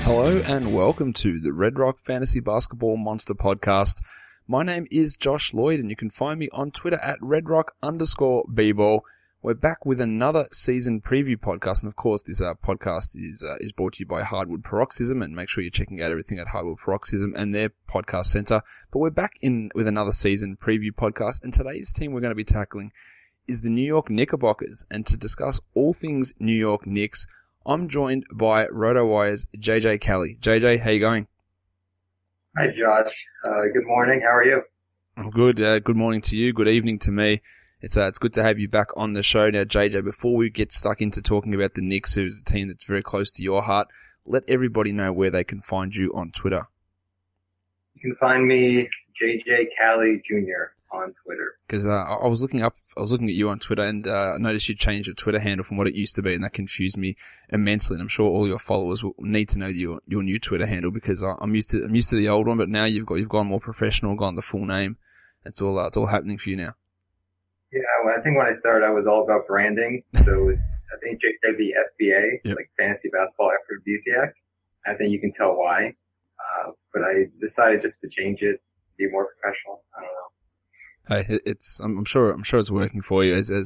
Hello and welcome to the Red Rock Fantasy Basketball Monster Podcast. My name is Josh Lloyd and you can find me on Twitter at redrock_bball. We're back with another season preview podcast, and of course this podcast is brought to you by Hardwood Paroxysm, and make sure you're checking out everything at Hardwood Paroxysm and their podcast center. But we're back in with another season preview podcast, and today's team we're going to be tackling is the New York Knickerbockers, and to discuss all things New York Knicks, I'm joined by RotoWire's JJ Kelly. JJ, how you going? Hi, Josh. Good morning. How are you? I'm good. Good morning to you. Good evening to me. It's good to have you back on the show. Now, JJ, before we get stuck into talking about the Knicks, who's a team that's very close to your heart, let everybody know where they can find you on Twitter. You can find me JJ Cali Jr. on Twitter. Because I was looking at you on Twitter, and I noticed you changed your Twitter handle from what it used to be, and that confused me immensely. And I'm sure all your followers will need to know your new Twitter handle, because I'm used to the old one, but now you've gone more professional, gone the full name. It's all happening for you now. Yeah, well, I think when I started, I was all about branding. So it was, I think, JJBFBA, yep. Like Fantasy Basketball Aphrodisiac. I think you can tell why. But I decided just to change it, be more professional. I don't know. Hey, I'm sure it's working for you as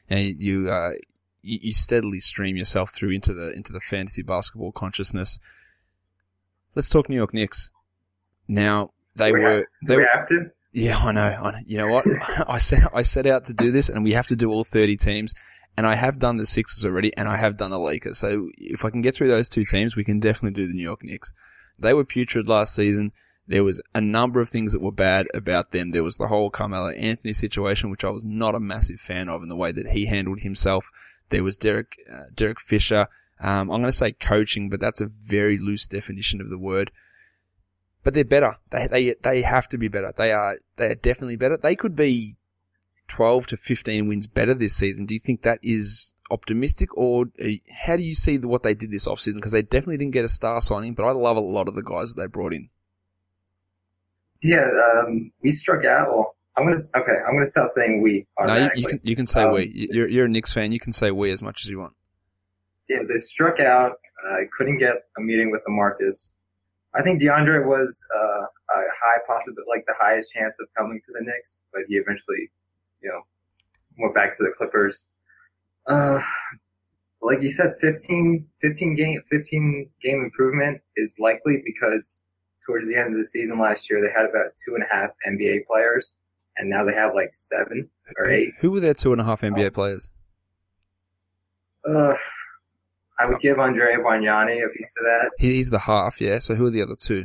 you steadily stream yourself through into the fantasy basketball consciousness. Let's talk New York Knicks. Now we have to. Yeah, I know. You know what? I set out to do this, and we have to do all 30 teams, and I have done the Sixers already, and I have done the Lakers. So if I can get through those two teams, we can definitely do the New York Knicks. They were putrid last season. There was a number of things that were bad about them. There was the whole Carmelo Anthony situation, which I was not a massive fan of in the way that he handled himself. There was Derek Fisher. I'm going to say coaching, but that's a very loose definition of the word. But they're better. They have to be better. They are definitely better. They could be 12 to 15 wins better this season. Do you think that is optimistic, or how do you see what they did this offseason? Because they definitely didn't get a star signing, but I love a lot of the guys that they brought in. Yeah, we struck out. Well, I'm gonna stop saying we. No, you can say we. You're a Knicks fan. You can say we as much as you want. Yeah, they struck out. I couldn't get a meeting with DeMarcus. I think DeAndre was a high possibility, like the highest chance of coming to the Knicks, but he eventually, went back to the Clippers. Like you said, 15 game improvement is likely because towards the end of the season last year, they had about 2.5 NBA players, and now they have like 7 or 8. Who were their 2.5 NBA players? I would give Andrea Bargnani a piece of that. He's the half, yeah. So who are the other 2?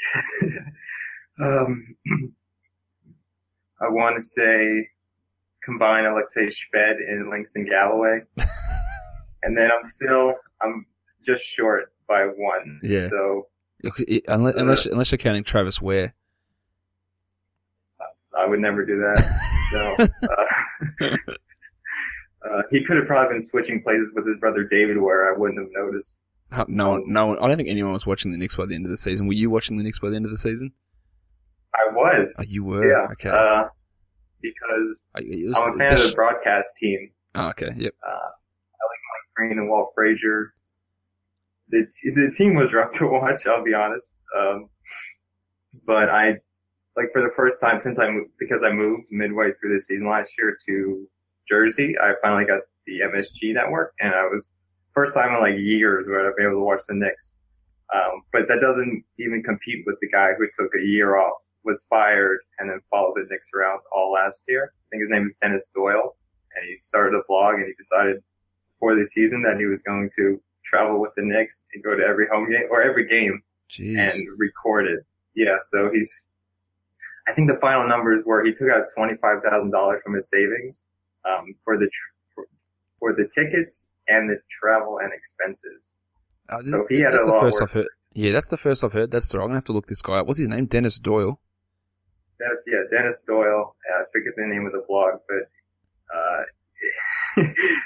I want to say combine Alexei Shved and Langston Galloway. And then I'm just short by 1. Yeah. So unless you're counting Travis Ware. I would never do that. No. He could have probably been switching places with his brother David Ware. I wouldn't have noticed. No one. I don't think anyone was watching the Knicks by the end of the season. Were you watching the Knicks by the end of the season? I was. Oh, you were? Yeah. Okay. Because I'm a fan of the broadcast team. Oh, okay. Yep. I like Mike Green and Walt Frazier. The team was rough to watch, I'll be honest. But I, for the first time since because I moved midway through the season last year to Jersey, I finally got the MSG network, and I was first time in years where I've been able to watch the Knicks. But that doesn't even compete with the guy who took a year off, was fired, and then followed the Knicks around all last year. I think his name is Dennis Doyle, and he started a blog, and he decided before the season that he was going to travel with the Knicks and go to every home game or every game. Jeez. And record it. Yeah, so I think the final numbers were he took out $25,000 from his savings for the tickets and the travel and expenses. So he had a lot of work. Yeah, that's the first I've heard. That's true. I'm going to have to look this guy up. What's his name? Dennis Doyle? Dennis Doyle. I forget the name of the blog, but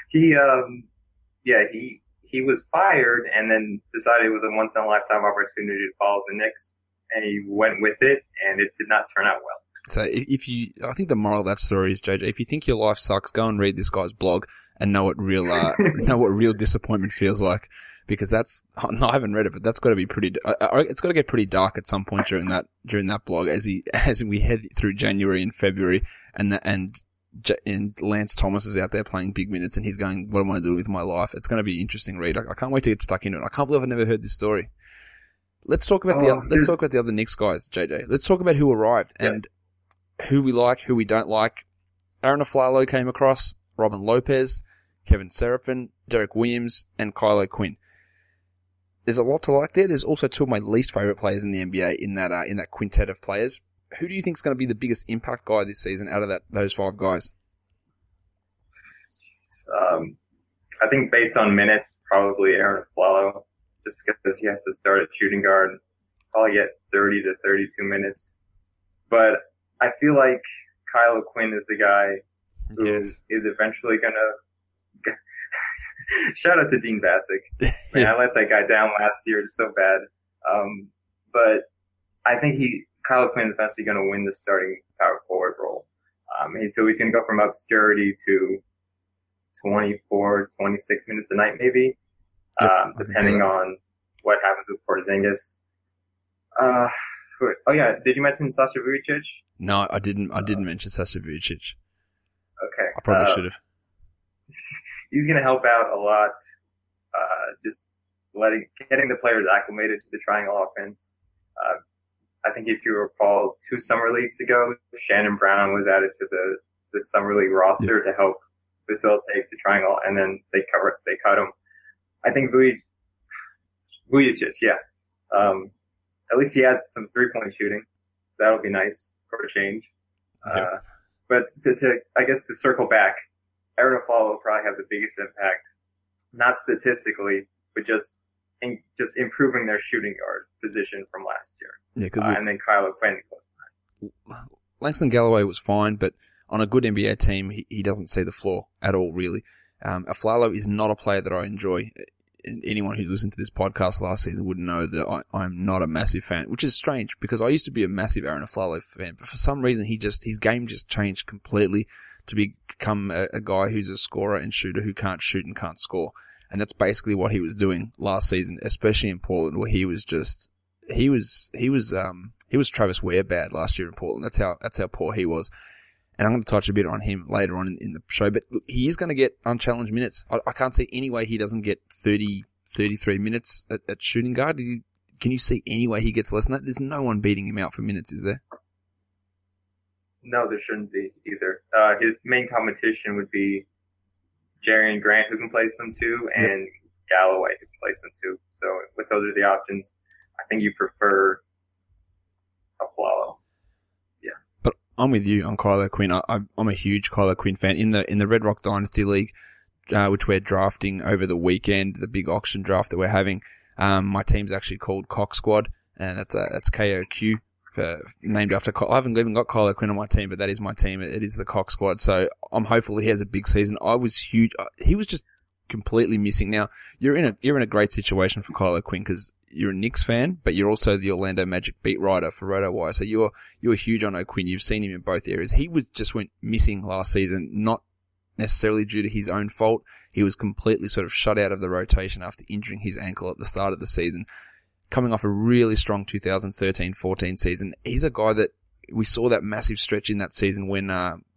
he was fired and then decided it was a once-in-a-lifetime opportunity to follow the Knicks, and he went with it, and it did not turn out well. So I think the moral of that story is, JJ, if you think your life sucks, go and read this guy's blog and know what real disappointment feels like. because that's, no, I haven't read it, but that's got to be pretty, it's got to get pretty dark at some point during that blog as we head through January and February and Lance Thomas is out there playing big minutes and he's going, what am I doing with my life? It's going to be an interesting read. I can't wait to get stuck into it. I can't believe I've never heard this story. Let's talk about the other Knicks guys, JJ. Let's talk about who arrived and who we like, who we don't like. Aaron Aflalo came across, Robin Lopez, Kevin Seraphin, Derek Williams, and Kylo Quinn. There's a lot to like there. There's also two of my least favourite players in the NBA in that quintet of players. Who do you think is going to be the biggest impact guy this season out of those five guys? I think based on minutes, probably Aaron Aflalo, just because he has to start at shooting guard, probably get 30 to 32 minutes. But I feel like Kylo Quinn is the guy who is eventually going to... Shout out to Dean Bassick. Man, I let that guy down last year. It's so bad. But I think Kylo Quinn is eventually going to win the starting power forward role. So he's going to go from obscurity to 24, 26 minutes a night maybe, depending on what happens with Porzingis. Oh yeah, did you mention Sasha Vujacic? No, I didn't mention Sasha Vujacic. Okay. I probably should have. He's going to help out a lot, just getting the players acclimated to the triangle offense. I think if you recall, 2 summer leagues ago, Shannon Brown was added to the summer league roster to help facilitate the triangle, and then they cut him. I think Vujacic, at least he adds some 3-point shooting. That'll be nice for a change. But to circle back, Aaron Aflalo will probably have the biggest impact, not statistically, but just improving their shooting guard position from last year. Yeah, and then Kylo Quinn goes behind. Langston Galloway was fine, but on a good NBA team, he doesn't see the floor at all, really. Aflalo is not a player that I enjoy. Anyone who listened to this podcast last season would know that I'm not a massive fan, which is strange because I used to be a massive Aaron Aflalo fan, but for some reason his game just changed completely to become a guy who's a scorer and shooter who can't shoot and can't score. And that's basically what he was doing last season, especially in Portland, where he was Travis Ware bad last year in Portland. That's how poor he was. And I'm going to touch a bit on him later on in the show, but look, he is going to get unchallenged minutes. I can't see any way he doesn't get 30, 33 minutes at shooting guard. Can you see any way he gets less than that? There's no one beating him out for minutes, is there? No, there shouldn't be either. His main competition would be Jerian Grant, who can play some too, and Galloway, who can play some too. So with those are the options, I think you prefer Aflalo. Yeah. But I'm with you on Kylo Quinn. I'm a huge Kylo Quinn fan. In the Red Rock Dynasty League, which we're drafting over the weekend, the big auction draft that we're having, my team's actually called Cock Squad, and that's KOQ. Named after, I haven't even got Kylo Quinn on my team, but that is my team. It is the Cock Squad. So I'm hopeful he has a big season. I was huge. He was just completely missing. Now you're in a great situation for Kylo Quinn because you're a Knicks fan, but you're also the Orlando Magic beat writer for RotoWire. So you're huge on O'Quinn. You've seen him in both areas. He went missing last season, not necessarily due to his own fault. He was completely sort of shut out of the rotation after injuring his ankle at the start of the season. Coming off a really strong 2013-14 season, he's a guy that we saw that massive stretch in that season when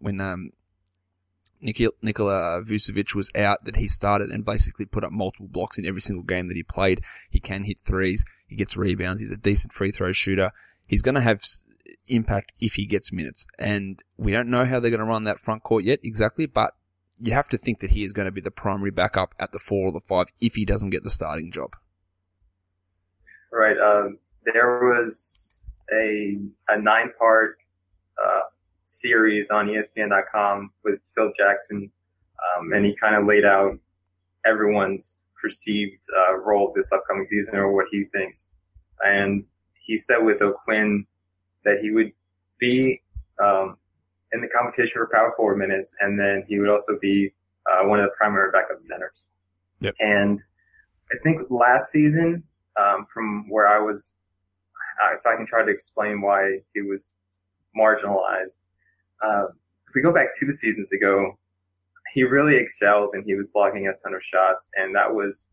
Nikola Vucevic was out, that he started and basically put up multiple blocks in every single game that he played. He can hit threes. He gets rebounds. He's a decent free throw shooter. He's going to have impact if he gets minutes. And we don't know how they're going to run that front court yet exactly, but you have to think that he is going to be the primary backup at the 4 or the 5 if he doesn't get the starting job. Right. There was a 9-part series on ESPN.com with Phil Jackson, and he kind of laid out everyone's perceived role this upcoming season or what he thinks. And he said with O'Quinn that he would be in the competition for power forward minutes, and then he would also be one of the primary backup centers. Yep. And I think last season, from where I was, if I can try to explain why he was marginalized, if we go back 2 seasons ago, he really excelled and he was blocking a ton of shots, and that was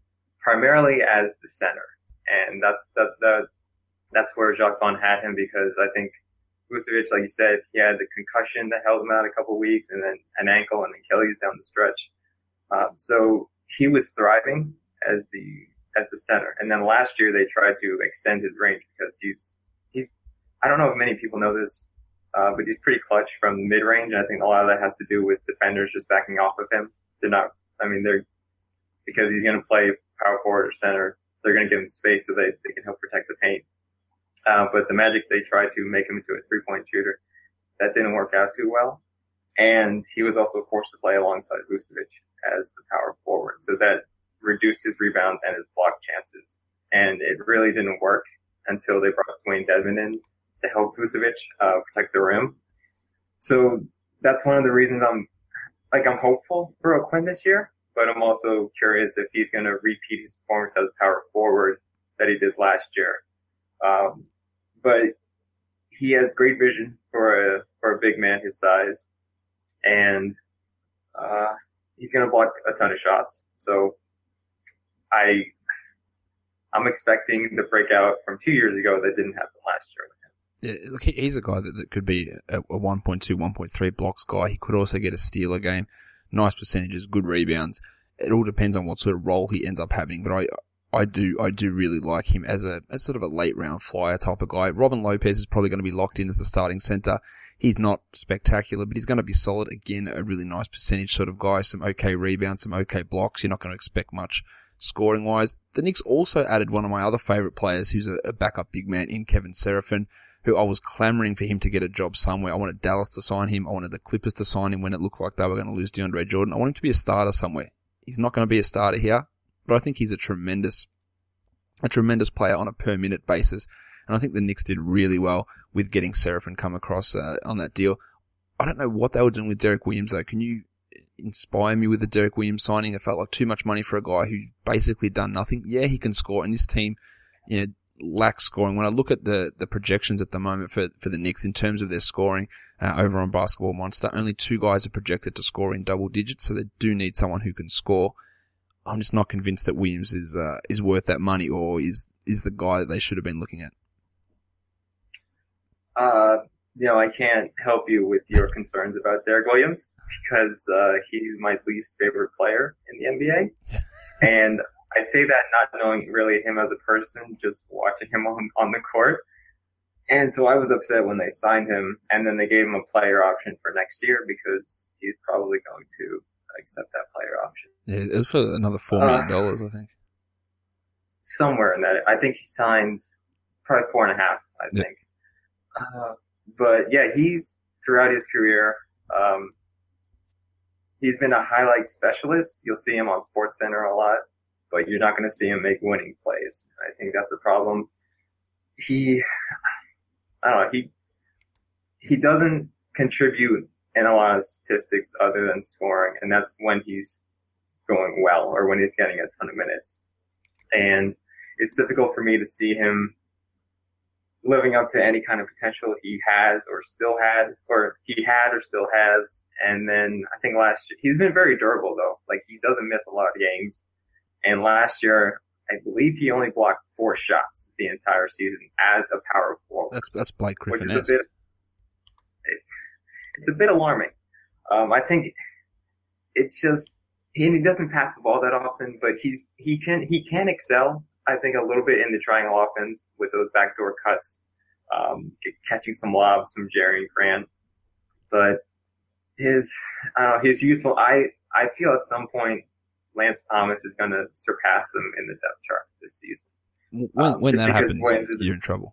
primarily as the center, and that's where Jacques Vaughn had him, because I think Vucevic, like you said, he had the concussion that held him out a couple of weeks, and then an ankle and Achilles down the stretch. So he was thriving as the center, and then last year they tried to extend his range because he's I don't know if many people know this, but he's pretty clutch from mid range, and I think a lot of that has to do with defenders just backing off of him. Because he's going to play power forward or center, they're going to give him space so they can help protect the paint. But the Magic, they tried to make him into a three-point shooter. That didn't work out too well. And he was also forced to play alongside Vucevic as the power forward. So that reduced his rebounds and his block chances. And it really didn't work until they brought Dwayne Dedmon in to help Vucevic protect the rim. So that's one of the reasons I'm hopeful for O'Quinn this year, but I'm also curious if he's going to repeat his performance as a power forward that he did last year. But he has great vision for a big man his size, and he's going to block a ton of shots. So I'm expecting the breakout from 2 years ago that didn't happen last year. Yeah, look, he's a guy that could be a 1.2, 1.3 blocks guy. He could also get a steal a game. Nice percentages, good rebounds. It all depends on what sort of role he ends up having, but I do really like him as sort of a late round flyer type of guy. Robin Lopez is probably going to be locked in as the starting center. He's not spectacular, but he's going to be solid. Again, a really nice percentage sort of guy. Some okay rebounds, some okay blocks. You're not going to expect much scoring wise. The Knicks also added one of my other favorite players who's a backup big man in Kevin Seraphin, who I was clamoring for him to get a job somewhere. I wanted Dallas to sign him. I wanted the Clippers to sign him when it looked like they were going to lose DeAndre Jordan. I want him to be a starter somewhere. He's not going to be a starter here, but I think he's a tremendous player on a per minute basis. And I think the Knicks did really well with getting Seraphin come across on that deal. I don't know what they were doing with Derek Williams though. Can you inspire me with the Derek Williams signing? It felt like too much money for a guy who basically done nothing. Yeah, he can score, and this team, lacks scoring. When I look at the projections at the moment for the Knicks in terms of their scoring over on Basketball Monster, only 2 guys are projected to score in double digits, so they do need someone who can score. I'm just not convinced that Williams is worth that money, or is the guy that they should have been looking at. I can't help you with your concerns about Derek Williams because he's my least favorite player in the NBA. And I say that not knowing really him as a person, just watching him on the court. And so I was upset when they signed him, and then they gave him a player option for next year because he's probably going to accept that player option. Yeah, it was for another $4 million, I think. Somewhere in that. I think he signed probably 4.5, I think. But yeah, he's throughout his career, he's been a highlight specialist. You'll see him on SportsCenter a lot, but you're not going to see him make winning plays. I think that's a problem. He doesn't contribute in a lot of statistics other than scoring, and that's when he's going well or when he's getting a ton of minutes. And it's difficult for me to see him living up to any kind of potential he has or still had, or he had or still has. And then I think last year, he's been very durable though. Like, he doesn't miss a lot of games. And last year, I believe he only blocked 4 shots the entire season as a power forward. That's Blake Griffin-esque. It's a bit alarming. I think it's just, he doesn't pass the ball that often, but he can excel, I think, a little bit in the triangle offense with those backdoor cuts, catching some lobs from Jerry Grant. But his youthful, I feel at some point Lance Thomas is going to surpass him in the depth chart this season. When that happens, you're in trouble.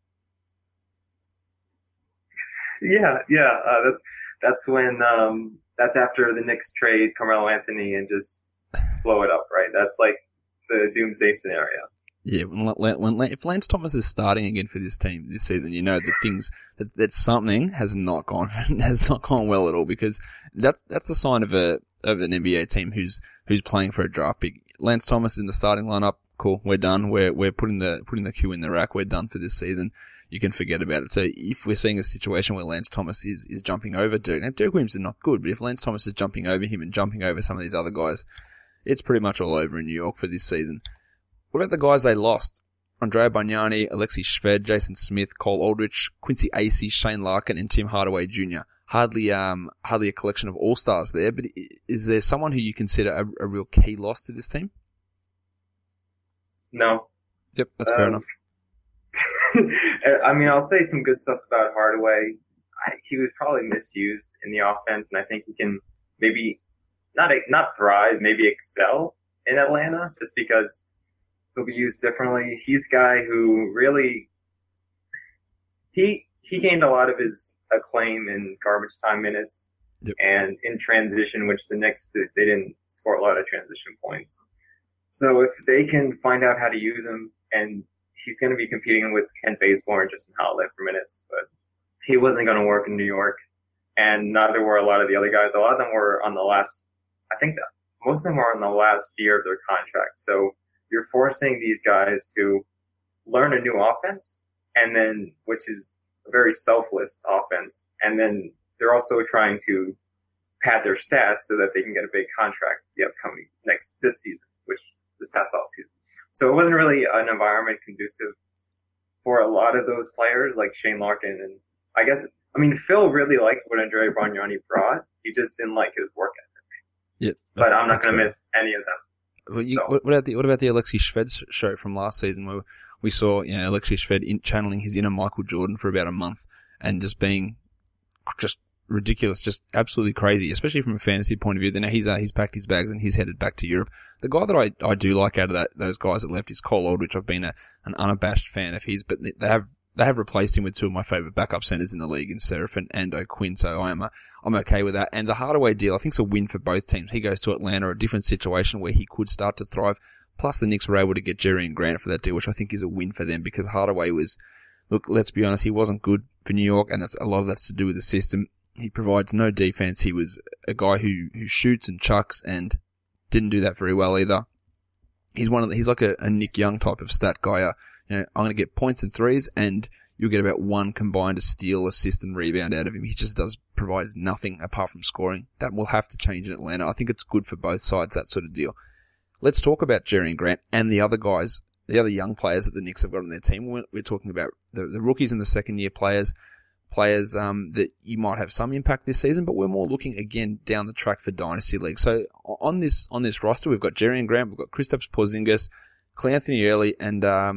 Yeah. That's when, that's after the Knicks trade Carmelo Anthony and just blow it up, right? That's like the doomsday scenario. Yeah, if Lance Thomas is starting again for this team this season, you know that something has not gone well at all, because that's the sign of an NBA team who's playing for a draft pick. Lance Thomas in the starting lineup, cool, we're done. We're putting the cue in the rack. We're done for this season. You can forget about it. So if we're seeing a situation where Lance Thomas is jumping over Derek, now Derek Williams is not good, but if Lance Thomas is jumping over him and jumping over some of these other guys, it's pretty much all over in New York for this season. What about the guys they lost? Andrea Bargnani, Alexei Shved, Jason Smith, Cole Aldrich, Quincy Acey, Shane Larkin, and Tim Hardaway Jr. Hardly a collection of all-stars there, but is there someone who you consider a real key loss to this team? No. Yep, that's fair enough. I mean, I'll say some good stuff about Hardaway. He was probably misused in the offense, and I think he can maybe not thrive, maybe excel in Atlanta, just because he'll be used differently. He's a guy who really he gained a lot of his acclaim in garbage time minutes. Yep. And in transition, which the Knicks, they didn't score a lot of transition points. So if they can find out how to use him, and he's going to be competing with Kent Bazemore and Justin Holiday for minutes, but he wasn't going to work in New York, and neither were a lot of the other guys. A lot of them were on the last, I think that most of them were on the last year of their contract. So you're forcing these guys to learn a new offense, and then, which is a very selfless offense, and then they're also trying to pad their stats so that they can get a big contract the upcoming this season, which this past offseason. So it wasn't really an environment conducive for a lot of those players like Shane Larkin. And Phil really liked what Andrea Bargnani brought. He just didn't like his work ethic. Yeah, but I'm not going to miss any of them. Well, what about the Alexei Shved show from last season where we saw Alexei Shved channeling his inner Michael Jordan for about a month and just being just ridiculous, just absolutely crazy, especially from a fantasy point of view. Then he's packed his bags and he's headed back to Europe. The guy that I do like out of those guys that left is Cole Aldrich. I've been an unabashed fan of his, but they have replaced him with two of my favourite backup centres in the league in Seraphin and O'Quinn, so I'm okay with that. And the Hardaway deal, I think, is a win for both teams. He goes to Atlanta, a different situation where he could start to thrive. Plus, the Knicks were able to get Jerry Grant for that deal, which I think is a win for them because Hardaway was, look, let's be honest, he wasn't good for New York, and a lot of that's to do with the system. He provides no defense. He was a guy who shoots and chucks and didn't do that very well either. He's like a Nick Young type of stat guy. I'm going to get points and threes, and you'll get about one combined to steal, assist, and rebound out of him. He just provides nothing apart from scoring. That will have to change in Atlanta. I think it's good for both sides, that sort of deal. Let's talk about Jerry Grant and the other guys, the other young players that the Knicks have got on their team. We're talking about the rookies and the second-year players that you might have some impact this season, but we're more looking again down the track for Dynasty League. So on this roster, we've got Jerry Grant, we've got Kristaps Porzingis, Cleanthony Early, and a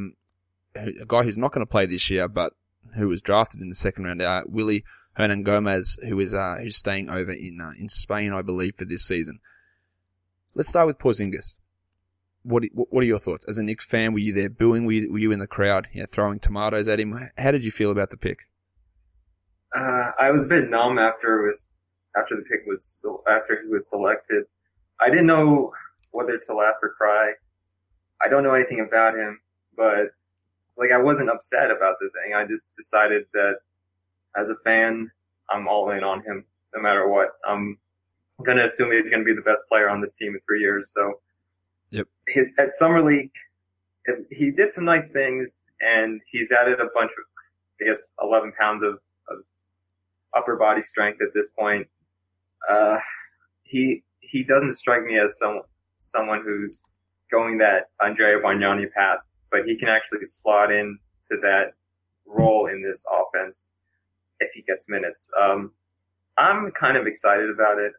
guy who's not going to play this year, but who was drafted in the second round, Willy Hernan Gomez, who's staying over in Spain, I believe, for this season. Let's start with Porzingis. What are your thoughts? As a Knicks fan, were you there booing? Were you in the crowd, throwing tomatoes at him? How did you feel about the pick? I was a bit numb after he was selected. I didn't know whether to laugh or cry. I don't know anything about him, but I wasn't upset about the thing. I just decided that as a fan, I'm all in on him no matter what. I'm going to assume he's going to be the best player on this team in 3 years. So, yep. At Summer League, he did some nice things, and he's added a bunch of, 11 pounds of upper body strength at this point. He doesn't strike me as someone who's going that Andrea Bargnani path, but he can actually slot in to that role in this offense if he gets minutes. I'm kind of excited about it,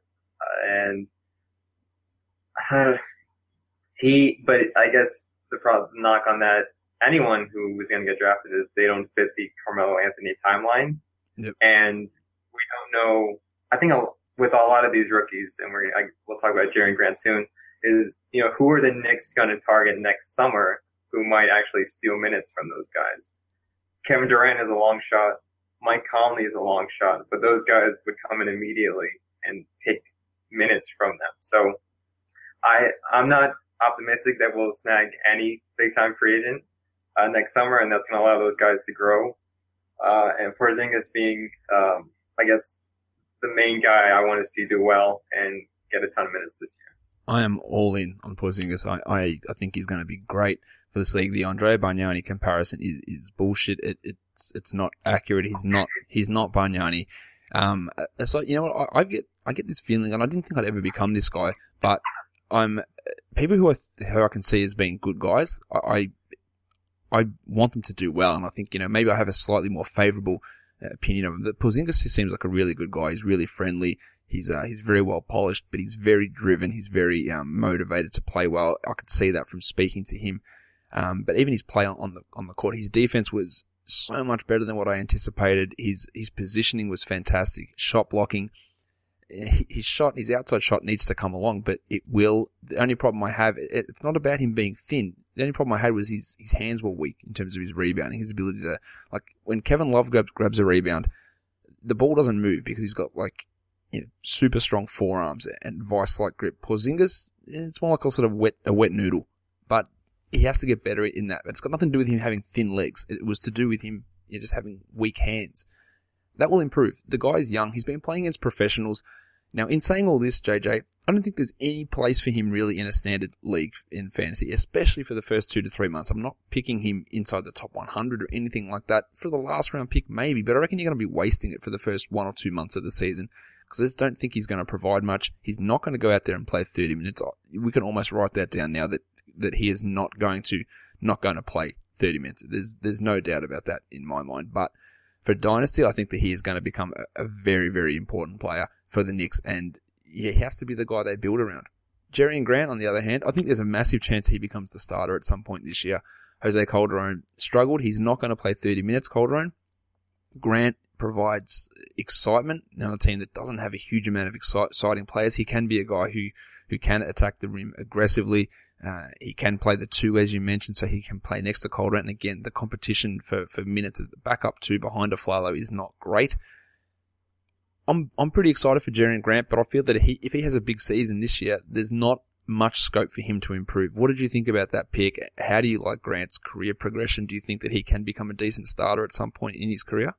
but I guess the knock on that, anyone who is going to get drafted is they don't fit the Carmelo Anthony timeline. Yep. And we don't know, I think with a lot of these rookies, and we'll talk about Jerry Grant soon, is, who are the Knicks going to target next summer who might actually steal minutes from those guys? Kevin Durant is a long shot. Mike Conley is a long shot, but those guys would come in immediately and take minutes from them. So I'm not optimistic that we'll snag any big-time free agent next summer, and that's going to allow those guys to grow. And Porzingis being, the main guy I want to see do well and get a ton of minutes this year. I am all in on Porzingis. I think he's going to be great for this league. The Andrea Bargnani comparison is bullshit. It's not accurate. He's not Bargnani. So you know what? I get this feeling, and I didn't think I'd ever become this guy, but people who I can see as being good guys, I want them to do well, and I think, maybe I have a slightly more favourable opinion of him. That Porzingis seems like a really good guy. He's really friendly. He's very well polished, but he's very driven. He's very motivated to play well. I could see that from speaking to him. But even his play on the court, his defense was so much better than what I anticipated. His positioning was fantastic. Shot blocking. His outside shot needs to come along, but it will. The only problem I have, it's not about him being thin. The only problem I had was his hands were weak in terms of his rebounding, his ability to, when Kevin Love grabs a rebound, the ball doesn't move because he's got super strong forearms and vice-like grip. Porzingis, it's more like a sort of a wet noodle, but he has to get better in that. It's got nothing to do with him having thin legs. It was to do with him just having weak hands. That will improve. The guy's young. He's been playing against professionals. Now, in saying all this, JJ, I don't think there's any place for him really in a standard league in fantasy, especially for the first 2 to 3 months. I'm not picking him inside the top 100 or anything like that. For the last round pick, maybe, but I reckon you're going to be wasting it for the first 1 or 2 months of the season because I just don't think he's going to provide much. He's not going to go out there and play 30 minutes. We can almost write that down now that he is not going to play 30 minutes. There's no doubt about that in my mind. But for Dynasty, I think that he is going to become a very, very important player for the Knicks, and he has to be the guy they build around. Jerian Grant, on the other hand, I think there's a massive chance he becomes the starter at some point this year. Jose Calderon struggled. He's not going to play 30 minutes, Calderon. Grant provides excitement. Now, a team that doesn't have a huge amount of exciting players, he can be a guy who can attack the rim aggressively. He can play the 2, as you mentioned, so he can play next to Calderon. And again, the competition for minutes at the backup 2 behind Aflalo is not great. I'm pretty excited for Jerian Grant, but I feel that if he has a big season this year, there's not much scope for him to improve. What did you think about that pick? How do you like Grant's career progression? Do you think that he can become a decent starter at some point in his career?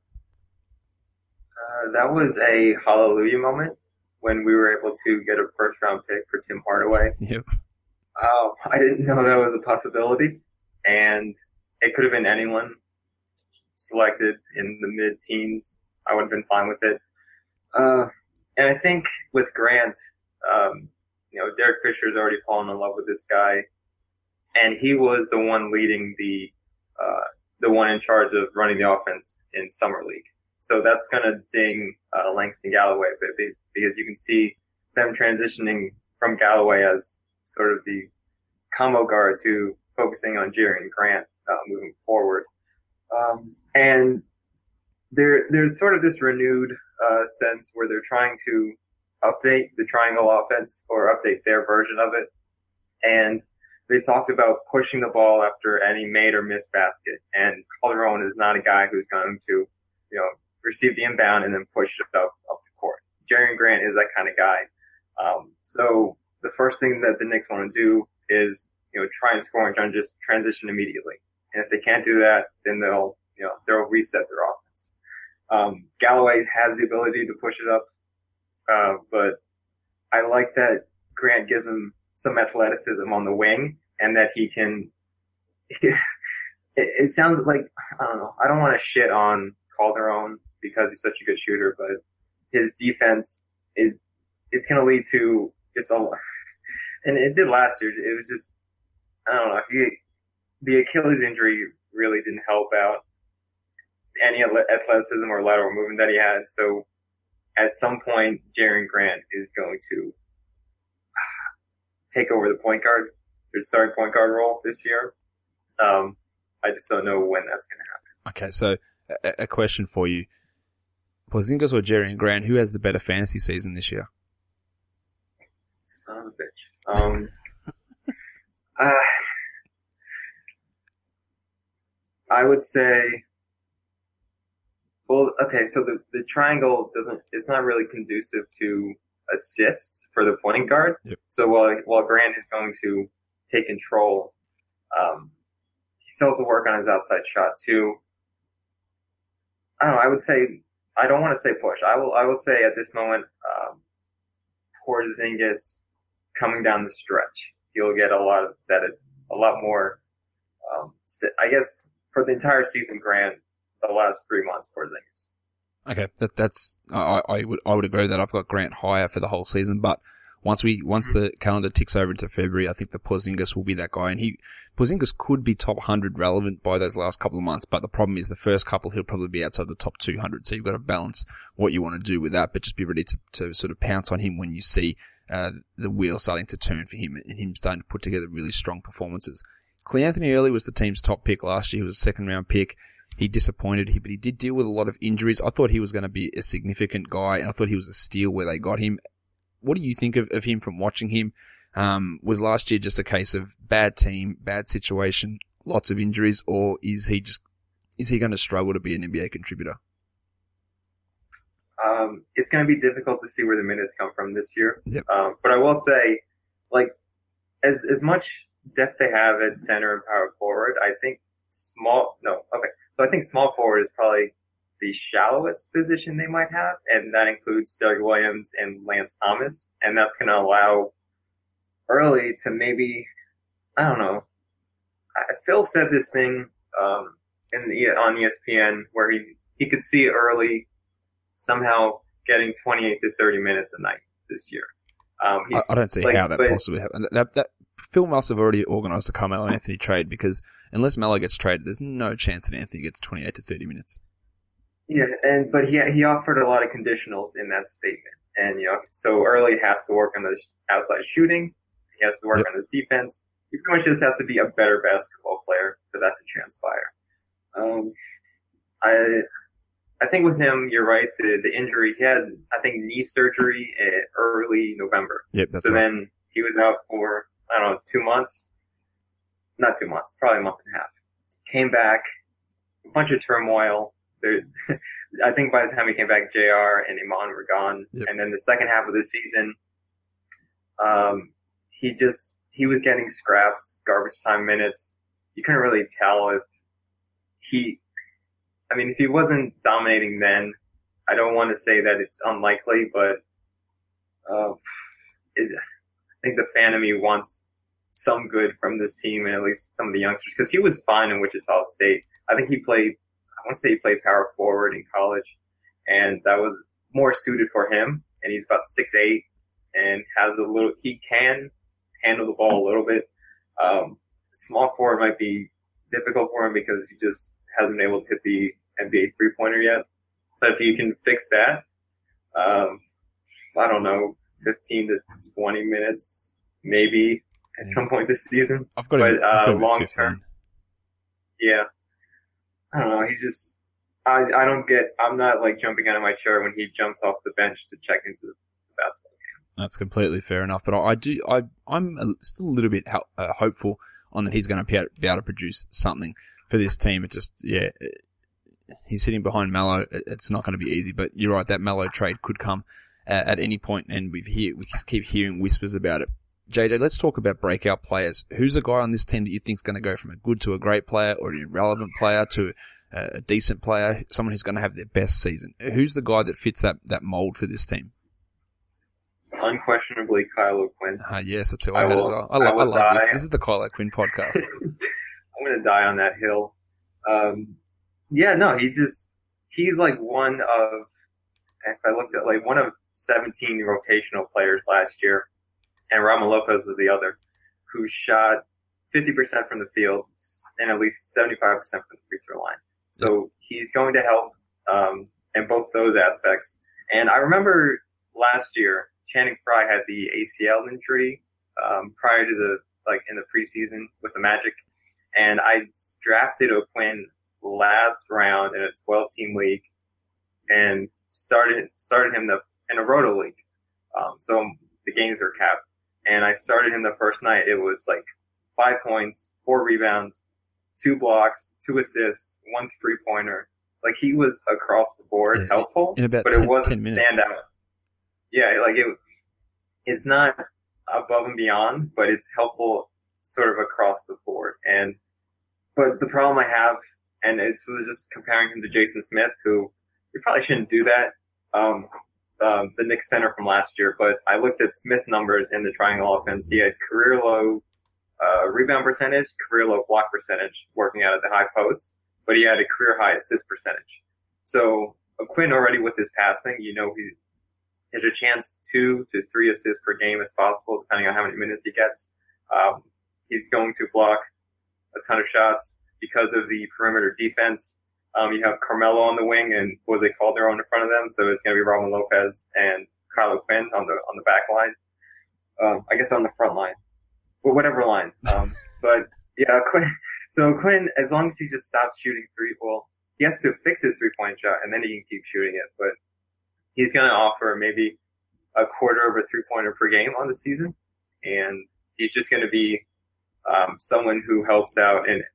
That was a hallelujah moment when we were able to get a first-round pick for Tim Hardaway. Yep. Oh, I didn't know that was a possibility, and it could have been anyone selected in the mid-teens. I would have been fine with it. And I think with Grant, Derek Fisher's already fallen in love with this guy, and he was the one leading the one in charge of running the offense in Summer League. So that's going to ding Langston Galloway a bit because you can see them transitioning from Galloway as sort of the combo guard to focusing on Jerian Grant moving forward. And there's sort of this renewed sense where they're trying to update the triangle offense or update their version of it. And they talked about pushing the ball after any made or missed basket. And Calderon is not a guy who's going to, receive the inbound and then push it up the court. Jerian Grant is that kind of guy. So the first thing that the Knicks want to do is, try and score and just transition immediately. And if they can't do that, then they'll reset their offense. Galloway has the ability to push it up, but I like that Grant gives him some athleticism on the wing and that he can. It sounds like, I don't know. I don't want to shit on Calderon because he's such a good shooter, but his defense, it's going to lead to just and it did last year. It was just, I don't know. The Achilles injury really didn't help out any athleticism or lateral movement that he had. So at some point, Jerian Grant is going to take over the point guard, the starting point guard role this year. I just don't know when that's going to happen. Okay, so a question for you. Porzingis or Jerian Grant, who has the better fantasy season this year? Son of a bitch. I would say, well, okay, so the triangle it's not really conducive to assists for the point guard. Yep. So while Grant is going to take control, he still has to work on his outside shot too. I don't know, I would say, I don't want to say push. I will say at this moment, Porzingis coming down the stretch, he'll get a lot more, I guess for the entire season, Grant, the last 3 months, Porzingis. Okay, that's I would agree that I've got Grant higher for the whole season, but once the calendar ticks over into February, I think the Porzingis will be that guy. And Porzingis could be top 100 relevant by those last couple of months, but the problem is the first couple he'll probably be outside the top 200. So you've got to balance what you want to do with that, but just be ready to sort of pounce on him when you see the wheel starting to turn for him and him starting to put together really strong performances. Cleanthony Early was the team's top pick last year. He was a second round pick. He disappointed, but he did deal with a lot of injuries. I thought he was going to be a significant guy, and I thought he was a steal where they got him. What do you think of him from watching him? Was last year just a case of bad team, bad situation, lots of injuries, or is he going to struggle to be an NBA contributor? It's going to be difficult to see where the minutes come from this year. Yep. But I will say, like, as much depth they have at center and power forward, I think I think small forward is probably the shallowest position they might have, and that includes Doug Williams and Lance Thomas, and that's going to allow Early to maybe, I don't know. Phil said this thing on ESPN where he could see Early somehow getting 28 to 30 minutes a night this year. I don't see how that possibly happened. That Phil must have already organised the Carmelo Anthony trade, because unless Melo gets traded, there's no chance that Anthony gets 28 to 30 minutes. Yeah, but he offered a lot of conditionals in that statement, and so Early has to work on his outside shooting. He has to work on his defense. He pretty much just has to be a better basketball player for that to transpire. I think with him, you're right. The injury, he had, I think, knee surgery in early November. Yep, that's so right. Then he was out for, I don't know, 2 months. Not 2 months, probably a month and a half. Came back, a bunch of turmoil. I think by the time he came back, JR and Iman were gone. Yep. And then the second half of the season, he was getting scraps, garbage time minutes. You couldn't really tell if if he wasn't dominating then, I don't want to say that it's unlikely, but I think the fan of me wants some good from this team and at least some of the youngsters, because he was fine in Wichita State. I think he played power forward in college, and that was more suited for him, and he's about 6'8", and he can handle the ball a little bit. Small forward might be difficult for him because he just hasn't been able to hit the NBA three-pointer yet. But if you can fix that, I don't know, 15 to 20 minutes maybe at some point this season. I've got him long 15. term. Yeah. I don't know. I don't get, I'm not like jumping out of my chair when he jumps off the bench to check into the basketball game. That's completely fair enough. But I'm still a little bit hopeful on that he's going to be able to produce something for this team. It just, he's sitting behind Melo. It's not going to be easy, but you're right. That Melo trade could come at any point, and we just keep hearing whispers about it. JJ, let's talk about breakout players. Who's a guy on this team that you think is going to go from a good to a great player, or an irrelevant player to a decent player, someone who's going to have their best season? Who's the guy that fits that mold for this team? Unquestionably, Kyle O'Quinn. Yes, that's who I had as well. I love this. This is the Kyle O'Quinn podcast. I'm going to die on that hill. He's like one of 17 rotational players last year, and Ramon Lopez was the other, who shot 50% from the field and at least 75% from the free throw line. So he's going to help in both those aspects. And I remember last year, Channing Frye had the ACL injury prior to in the preseason with the Magic, and I drafted O'Quinn last round in a 12-team league and started him in a roto league. So the games are capped, and I started him the first night. It was like 5 points, 4 rebounds, 2 blocks, 2 assists, 1 3-pointer. Like, he was across the board helpful, in about but 10, it wasn't 10 minutes. standout. Yeah, it's not above and beyond, but it's helpful sort of across the board. But the problem I have, and it was just comparing him to Jason Smith, who we probably shouldn't do that, the Knicks center from last year, but I looked at Smith numbers in the triangle offense. He had career low rebound percentage, career low block percentage working out at the high post, but he had a career high assist percentage. So O'Quinn already with his passing, there's a chance 2 to 3 assists per game is possible, depending on how many minutes he gets. He's going to block a ton of shots because of the perimeter defense. You have Carmelo on the wing and Jose Calderon in front of them, so it's going to be Robin Lopez and Kyle O'Quinn on the back line. I guess on the front line, well, whatever line. But yeah, Quinn. So Quinn, as long as he just stops shooting he has to fix his 3-point shot and then he can keep shooting it. But he's going to offer maybe a quarter of a 3-pointer per game on the season, and he's just going to be someone who helps out in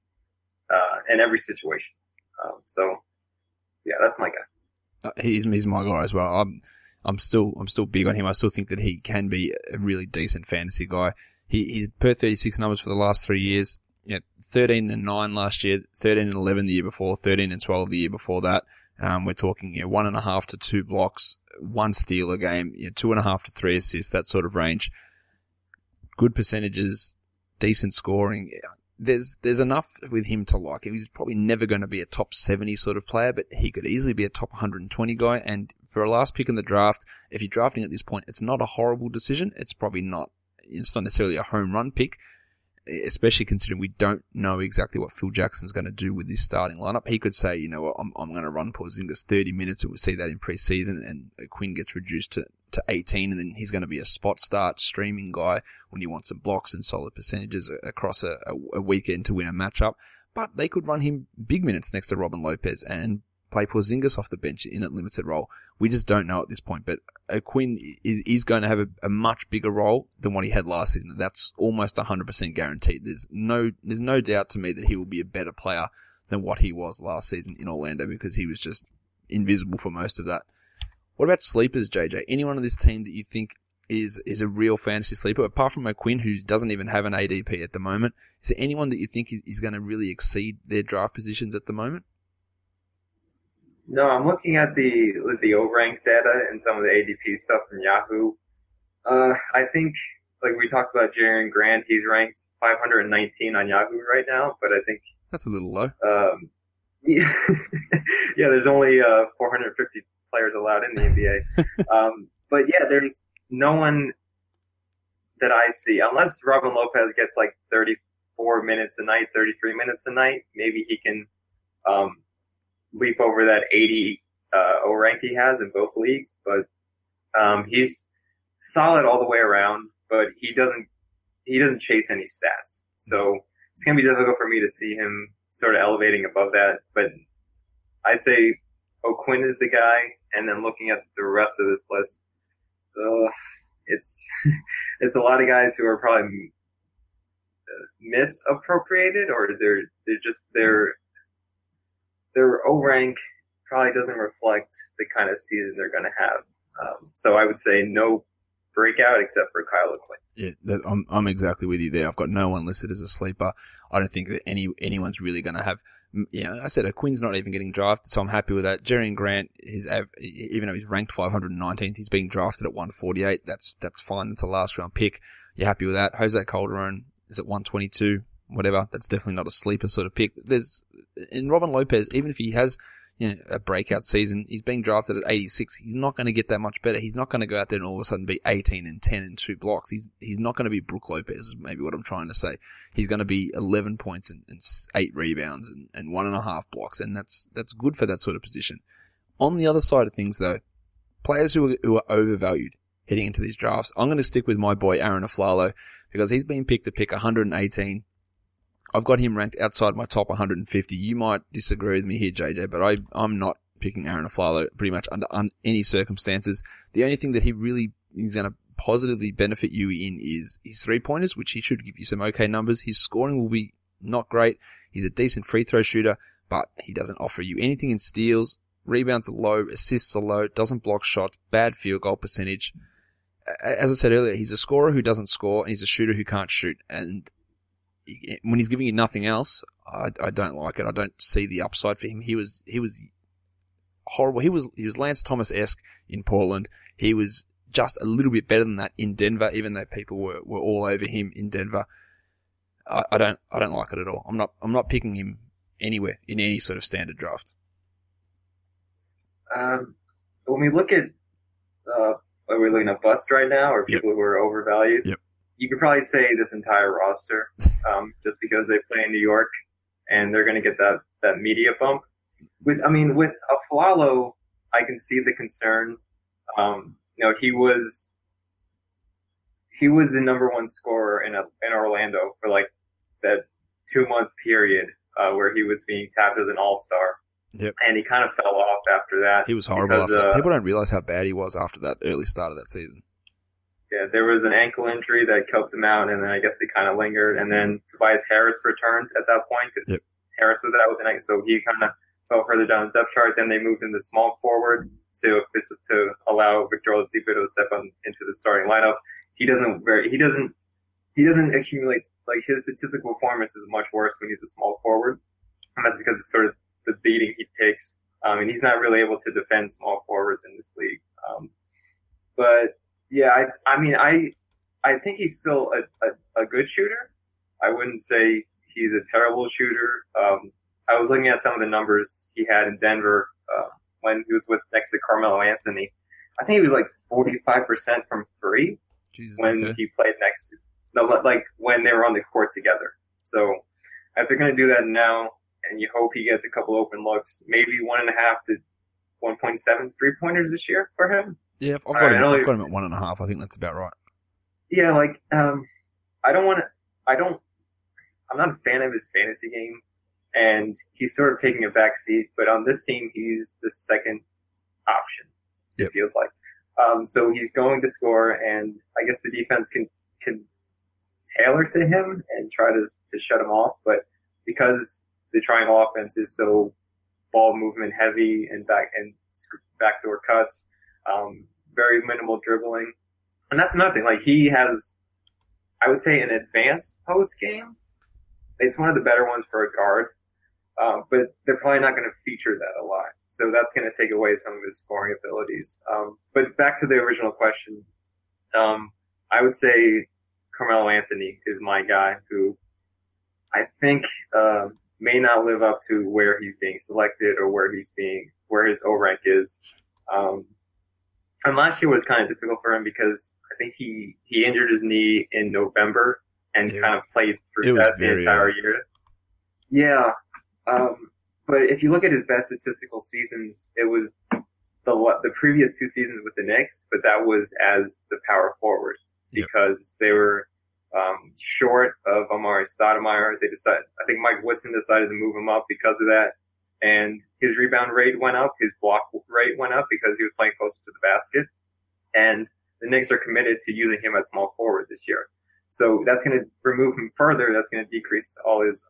every situation. So yeah, that's my guy. He's my guy as well. I'm still big on him. I still think that he can be a really decent fantasy guy. He's per 36 numbers for the last 3 years. 13 and 9 last year, 13 and 11 the year before, 13 and 12 the year before that. We're talking 1.5 to 2 blocks, 1 steal a game, 2.5 to 3 assists, that sort of range. Good percentages, decent scoring. There's enough with him to like him. He's probably never going to be a top 70 sort of player, but he could easily be a top 120 guy. And for a last pick in the draft, if you're drafting at this point, it's not a horrible decision. It's not necessarily a home run pick, especially considering we don't know exactly what Phil Jackson's going to do with this starting lineup. He could say, you know what, I'm going to run Porzingis 30 minutes, and we'll see that in preseason, and Quinn gets reduced to 18, and then he's going to be a spot start streaming guy when you want some blocks and solid percentages across a weekend to win a matchup. But they could run him big minutes next to Robin Lopez and play Porzingis off the bench in a limited role. We just don't know at this point, but Quinn is going to have a much bigger role than what he had last season. That's almost 100% guaranteed. There's no doubt to me that he will be a better player than what he was last season in Orlando, because he was just invisible for most of that. What about sleepers, JJ? Anyone on this team that you think is a real fantasy sleeper, apart from O'Quinn, who doesn't even have an ADP at the moment? Is there anyone that you think is going to really exceed their draft positions at the moment? No, I'm looking at the O-rank data and some of the ADP stuff from Yahoo. I think, like we talked about Jerian Grant, he's ranked 519 on Yahoo right now, but I think that's a little low. Yeah, there's only 450 players allowed in the NBA. But yeah, there's no one that I see, unless Robin Lopez gets like 34 minutes a night, 33 minutes a night, maybe he can leap over that 80 O rank he has in both leagues. But he's solid all the way around, but he doesn't chase any stats. So it's going to be difficult for me to see him sort of elevating above that. But I say O'Quinn is the guy, and then looking at the rest of this list, it's a lot of guys who are probably misappropriated, or their O rank probably doesn't reflect the kind of season they're going to have. So I would say no breakout except for Kyle O'Quinn. Yeah, I'm exactly with you there. I've got no one listed as a sleeper. I don't think that anyone's really going to have. I said O'Quinn's not even getting drafted, so I'm happy with that. Jerian Grant, even though he's ranked 519th, he's being drafted at 148. That's fine. That's a last round pick. You're happy with that. Jose Calderon is at 122. Whatever. That's definitely not a sleeper sort of pick. In Robin Lopez, even if he has a breakout season, he's being drafted at 86. He's not going to get that much better. He's not going to go out there and all of a sudden be 18 and 10 and 2 blocks. He's not going to be Brook Lopez, is maybe what I'm trying to say. He's going to be 11 points and 8 rebounds and 1.5 blocks, and that's good for that sort of position. On the other side of things, though, players who are overvalued heading into these drafts, I'm going to stick with my boy Aaron Aflalo, because he's been picked to pick 118. I've got him ranked outside my top 150. You might disagree with me here, JJ, but I'm not picking Aaron Aflalo pretty much under any circumstances. The only thing that he really is going to positively benefit you in is his 3-pointers, which he should give you some okay numbers. His scoring will be not great. He's a decent free throw shooter, but he doesn't offer you anything in steals. Rebounds are low, assists are low, doesn't block shots, bad field goal percentage. As I said earlier, he's a scorer who doesn't score, and he's a shooter who can't shoot. And when he's giving you nothing else, I don't like it. I don't see the upside for him. He was horrible. He was Lance Thomas-esque in Portland. He was just a little bit better than that in Denver, even though people were all over him in Denver. I don't like it at all. I'm not picking him anywhere in any sort of standard draft. When we look at are we looking at bust right now, or people who are overvalued? Yep. You could probably say this entire roster, just because they play in New York and they're going to get that media bump. With Aflalo, I can see the concern. He was the number one scorer in Orlando for like that 2-month period where he was being tapped as an all-star. Yep. And he kind of fell off after that. He was horrible after that. People don't realize how bad he was after that early start of that season. Yeah, there was an ankle injury that kept him out, and then I guess they kind of lingered. And then Tobias Harris returned at that point because Harris was out with an ankle, so he kind of fell further down the depth chart. Then they moved him to small forward to allow Victor Oladipo to step into the starting lineup. He doesn't accumulate, like, his statistical performance is much worse when he's a small forward, and that's because it's sort of the beating he takes. And he's not really able to defend small forwards in this league. But yeah, I think he's still a good shooter. I wouldn't say he's a terrible shooter. I was looking at some of the numbers he had in Denver when he was next to Carmelo Anthony. I think he was like 45% from three when he played next to. No, like when they were on the court together. So if they're going to do that now, and you hope he gets a couple open looks, maybe 1.5 to 1.7 3-pointers this year for him. Yeah, I've got him at 1.5. I think that's about right. Yeah, like I'm not a fan of his fantasy game, and he's sort of taking a back seat. But on this team, he's the second option. It feels like. So he's going to score, and I guess the defense can tailor to him and try to shut him off. But because the triangle offense is so ball movement heavy and backdoor cuts, very minimal dribbling, and that's another thing. Like, he has, I would say, an advanced post game. It's one of the better ones for a guard, but they're probably not going to feature that a lot. So that's going to take away some of his scoring abilities. But back to the original question, I would say Carmelo Anthony is my guy, who I think may not live up to where he's being selected or where his O rank is. And last year was kind of difficult for him because I think he injured his knee in November and kind of played through that the entire year. Yeah. But if you look at his best statistical seasons, it was the previous 2 seasons with the Knicks, but that was as the power forward because they were short of Amari Stoudemire. I think Mike Woodson decided to move him up because of that. And his rebound rate went up, his block rate went up because he was playing closer to the basket. And the Knicks are committed to using him as small forward this year. So that's going to remove him further. That's going to decrease all his,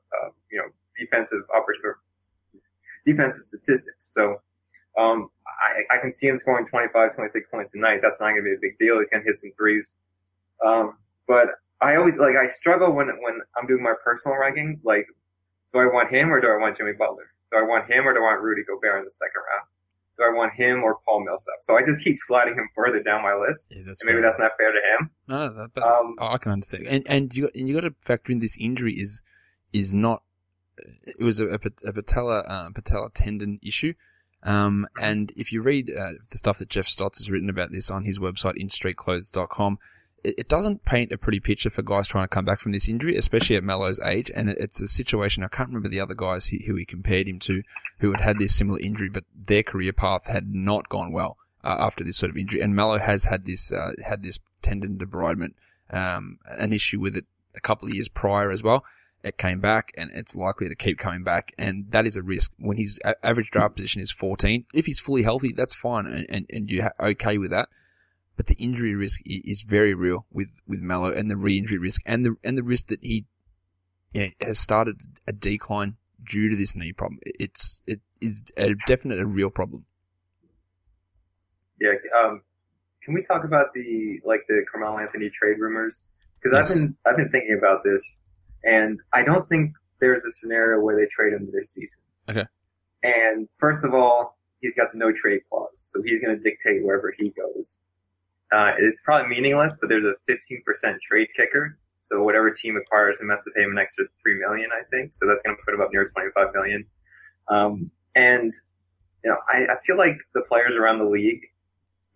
defensive statistics. So, I can see him scoring 25, 26 points a night. That's not going to be a big deal. He's going to hit some threes. But I always, I struggle when I'm doing my personal rankings. Like, do I want him or do I want Jimmy Butler? Do I want him or do I want Rudy Gobert in the second round? Do I want him or Paul Millsap? So I just keep sliding him further down my list. Yeah, maybe that's not fair to him. No, but I can understand. And you got to factor in this injury is not. It was a patella tendon issue. And if you read the stuff that Jeff Stotts has written about this on his website, InStreetClothes.com, it doesn't paint a pretty picture for guys trying to come back from this injury, especially at Melo's age. And it's a situation, I can't remember the other guys who he compared him to, who had this similar injury, but their career path had not gone well after this sort of injury. And Melo has had this tendon debridement, an issue with it a couple of years prior as well. It came back, and it's likely to keep coming back, and that is a risk. When his average draft position is 14, if he's fully healthy, that's fine, and you're okay with that. But the injury risk is very real with Melo, and the re-injury risk, and the risk that he has started a decline due to this knee problem. It is a real problem. Yeah. Can we talk about the Carmelo Anthony trade rumors? Because I've been thinking about this. And I don't think there's a scenario where they trade him this season. Okay. And first of all, he's got the no trade clause, so he's going to dictate wherever he goes. It's probably meaningless, but there's a 15% trade kicker. So whatever team acquires him has to pay him an extra $3 million, I think. So that's going to put him up near $25 million. And I feel like the players around the league,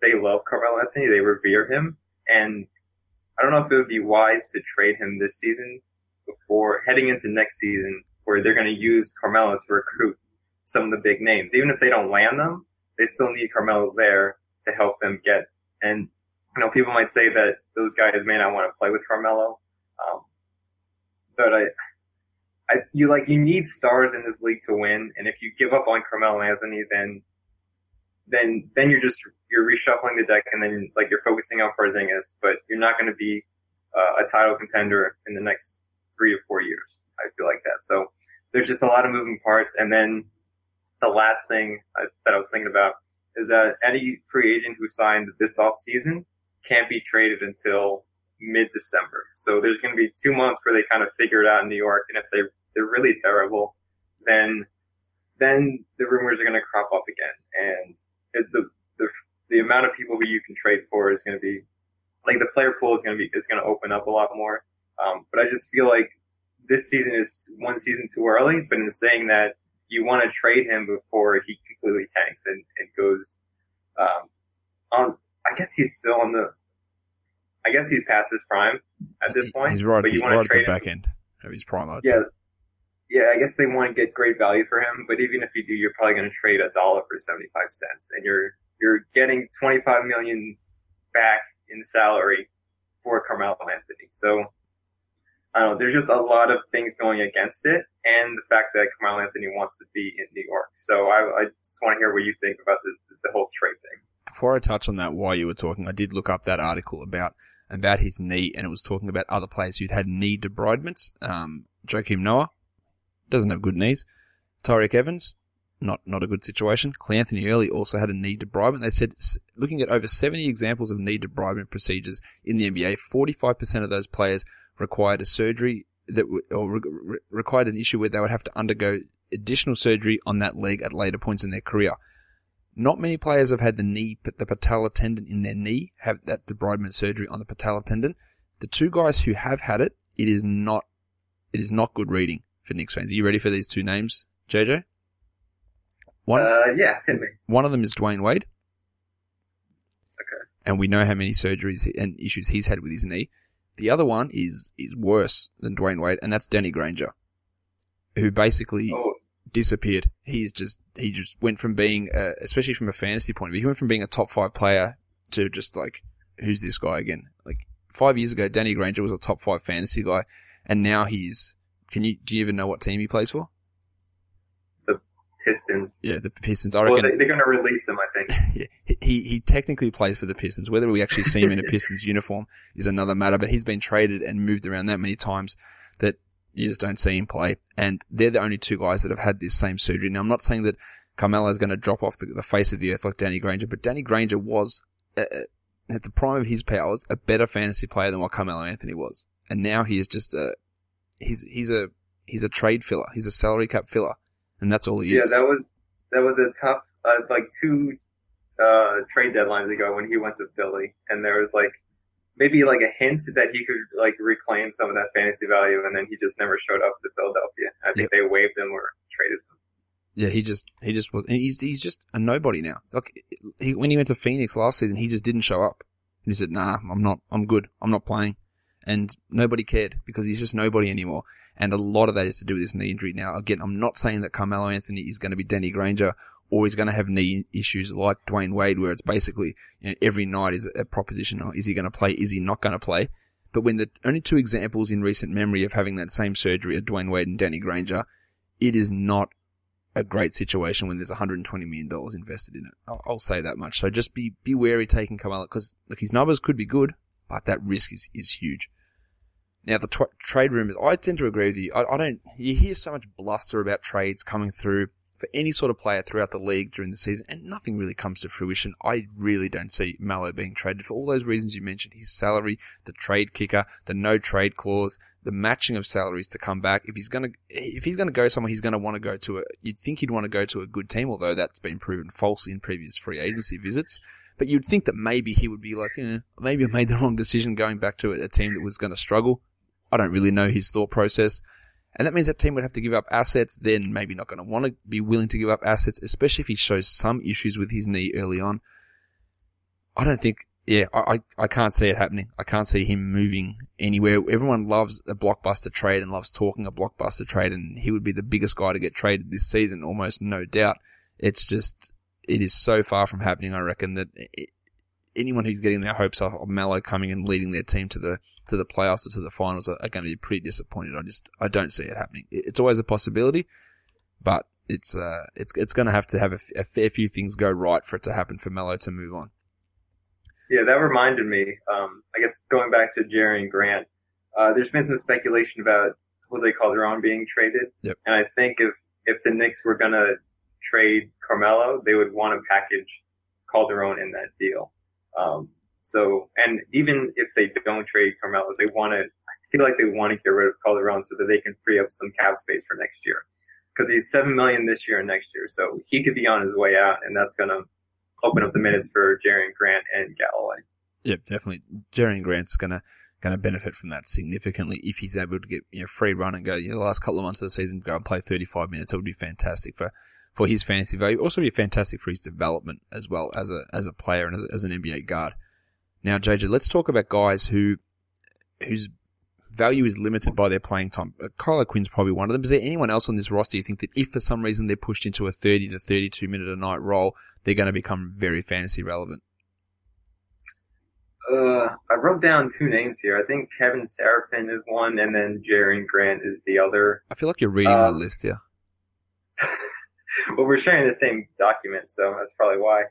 they love Carmelo Anthony. They revere him. And I don't know if it would be wise to trade him this season before heading into next season where they're going to use Carmelo to recruit some of the big names. Even if they don't land them, they still need Carmelo there to help them get. And, people might say that those guys may not want to play with Carmelo. But you need stars in this league to win. And if you give up on Carmelo Anthony, then you're reshuffling the deck, and then you're focusing on Porzingis, but you're not going to be a title contender in the next 3 to 4 years. I feel like that. So there's just a lot of moving parts. And then the last thing that I was thinking about is that any free agent who signed this offseason can't be traded until mid-December. So there's going to be 2 months where they kind of figure it out in New York, and if they're really terrible, then the rumors are going to crop up again, and the amount of people who you can trade for is going to be the player pool is going to open up a lot more. But I just feel like this season is one season too early. But in saying that, you want to trade him before he completely tanks and goes on. I guess he's still I guess he's past his prime at this point. He's right, but you want want to to trade trade at the back end of his prime. I'd say. Yeah, I guess they want to get great value for him, but even if you do, you're probably going to trade $1 for 75 cents, and you're getting $25 million back in salary for Carmelo Anthony. So I don't know. There's just a lot of things going against it, and the fact that Carmelo Anthony wants to be in New York. So I just want to hear what you think about the whole trade thing. Before I touch on that, while you were talking, I did look up that article about his knee, and it was talking about other players who'd had knee debridements. Joakim Noah doesn't have good knees. Tyreke Evans, not a good situation. Cleanthony Early also had a knee debridement. They said, looking at over 70 examples of knee debridement procedures in the NBA, 45% of those players required a surgery required an issue where they would have to undergo additional surgery on that leg at later points in their career. Not many players have had the patella tendon in their knee, have that debridement surgery on the patella tendon. The two guys who have had it, it is not good reading for Knicks fans. Are you ready for these two names, JJ? Yeah, hit me. One of them is Dwayne Wade. Okay. And we know how many surgeries and issues he's had with his knee. The other one is worse than Dwayne Wade, and that's Danny Granger, who basically disappeared. He just went from being, especially from a fantasy point of view, he went from being a top 5 player to just who's this guy again? 5 years ago, Danny Granger was a top 5 fantasy guy, and now do you even know what team he plays for? The Pistons. Yeah, the Pistons. I reckon. Well, they're going to release him, I think. Yeah, he technically plays for the Pistons. Whether we actually see him in a Pistons uniform is another matter, but he's been traded and moved around that many times that you just don't see him play. And they're the only two guys that have had this same surgery. Now, I'm not saying that Carmelo is going to drop off the face of the earth like Danny Granger, but Danny Granger was, at the prime of his powers, a better fantasy player than what Carmelo Anthony was. And now he is just he's a trade filler. He's a salary cap filler. And that's all he is. Yeah, that was a tough, 2 trade deadlines ago when he went to Philly, and there was maybe a hint that he could reclaim some of that fantasy value, and then he just never showed up to Philadelphia. I think they waived him or traded him. Yeah, he just was. He's just a nobody now. When he went to Phoenix last season, he just didn't show up. He said, "Nah, I'm good. I'm not playing." And nobody cared because he's just nobody anymore. And a lot of that is to do with this knee injury. Now, again, I'm not saying that Carmelo Anthony is going to be Danny Granger or he's going to have knee issues like Dwayne Wade, where it's basically every night is a proposition. Is he going to play? Is he not going to play? But when the only 2 examples in recent memory of having that same surgery are Dwayne Wade and Danny Granger, it is not a great situation when there's $120 million invested in it. I'll say that much. So just be wary taking Carmelo, because his numbers could be good, but that risk is huge. Now, the trade rumors, I tend to agree with you. You hear so much bluster about trades coming through for any sort of player throughout the league during the season, and nothing really comes to fruition. I really don't see Melo being traded for all those reasons you mentioned. His salary, the trade kicker, the no trade clause, the matching of salaries to come back. If he's gonna go somewhere, he's gonna want to go to you'd think he'd want to go to a good team, although that's been proven false in previous free agency visits. But you'd think that maybe he would be maybe I made the wrong decision going back to a team that was going to struggle. I don't really know his thought process. And that means that team would have to give up assets. They're maybe not going to want to be willing to give up assets, especially if he shows some issues with his knee early on. I don't think, I can't see it happening. I can't see him moving anywhere. Everyone loves a blockbuster trade and loves talking a blockbuster trade, and he would be the biggest guy to get traded this season, almost no doubt. It's just, it is so far from happening, I reckon, that anyone who's getting their hopes up of Melo coming and leading their team to the playoffs or to the finals are going to be pretty disappointed. I don't see it happening. It's always a possibility, but it's going to have a fair few things go right for it to happen for Melo to move on. Yeah, that reminded me, I guess going back to Jerry and Grant, there's been some speculation about Jose Calderon being traded. Yep. And I think if the Knicks were going to trade Carmelo, they would want to package Calderon in that deal. And even if they don't trade Carmelo, I feel like they want to get rid of Calderon so that they can free up some cap space for next year. Because he's $7 million this year and next year, so he could be on his way out, and that's going to open up the minutes for Jerry and Grant and Galloway. Yep, definitely. Jerry and Grant's gonna benefit from that significantly if he's able to get free run and go. The last couple of months of the season, go and play 35 minutes. It would be fantastic for his fantasy value. Also, be fantastic for his development as well as a player and as an NBA guard. Now, JJ, let's talk about guys whose value is limited by their playing time. Kyle Quinn's probably one of them. Is there anyone else on this roster you think that if for some reason they're pushed into a 30 to 32 minute a night role, they're going to become very fantasy relevant? I wrote down two names here. I think Kevin Seraphin is one, and then Jerry Grant is the other. I feel like you're reading the list here. Well, we're sharing the same document, so that's probably why.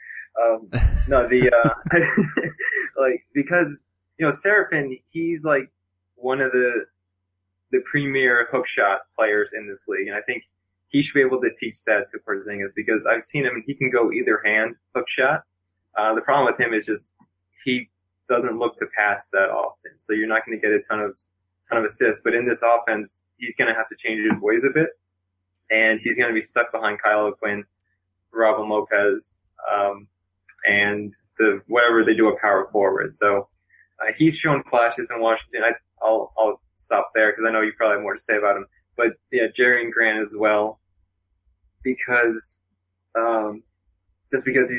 Because, Seraphin, he's like one of the premier hookshot players in this league, and I think he should be able to teach that to Porzingis because I've seen him, he can go either hand hookshot. The problem with him is just he doesn't look to pass that often, so you're not going to get a ton of assists. But in this offense, he's going to have to change his ways a bit, and he's going to be stuck behind Kyle O'Quinn, Robin Lopez, and whatever they do a power forward. So he's shown flashes in Washington. I'll stop there because I know you probably have more to say about him. But yeah, Jerry and Grant as well, because just because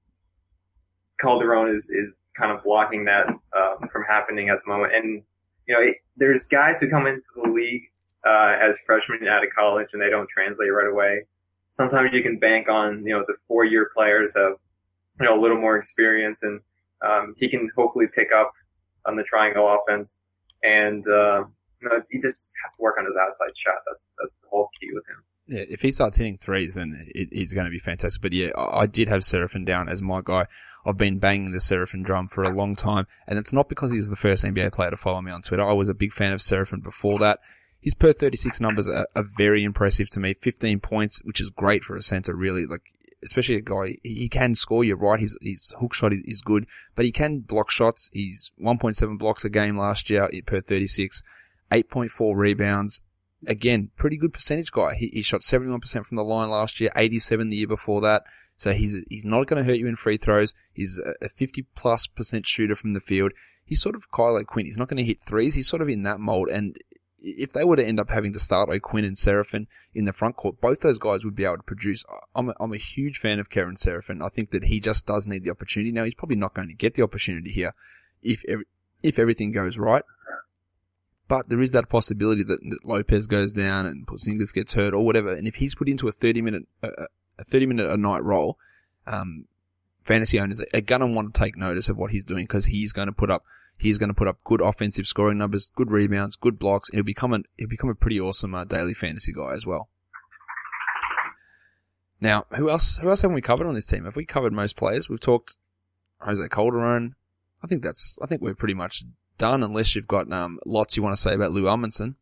Calderon is kind of blocking that from happening at the moment. And there's guys who come into the league as freshmen out of college and they don't translate right away. Sometimes you can bank on the 4-year players have a little more experience, and he can hopefully pick up on the triangle offense. And he just has to work on his outside shot. That's the whole key with him. Yeah, if he starts hitting threes, then it's going to be fantastic. But yeah, I did have Seraphin down as my guy. I've been banging the Seraphin drum for a long time, and it's not because he was the first NBA player to follow me on Twitter. I was a big fan of Seraphin before that. His per 36 numbers are very impressive to me. 15 points, which is great for a center, really. Like, especially a guy, he can score, you're right, his hook shot is good, but he can block shots. He's 1.7 blocks a game last year per 36, 8.4 rebounds. Again, pretty good percentage guy. He shot 71% from the line last year, 87 the year before that. So he's not going to hurt you in free throws. He's a 50+% shooter from the field. He's sort of Kyle O'Quinn. He's not going to hit threes. He's sort of in that mold. And if they were to end up having to start O'Quinn and Seraphin in the front court, both those guys would be able to produce. I'm a huge fan of Kevin Seraphin. I think that he just does need the opportunity. Now, he's probably not going to get the opportunity here if everything goes right. But there is that possibility that Lopez goes down and Porzingis gets hurt or whatever. And if he's put into a 30-minute a night role, fantasy owners are going to want to take notice of what he's doing because he's going to put up good offensive scoring numbers, good rebounds, good blocks, and he'll become a pretty awesome daily fantasy guy as well. Now, who else haven't we covered on this team? Have we covered most players? We've talked Jose Calderon. I think we're pretty much done, unless you've got lots you want to say about Lou Amundsen.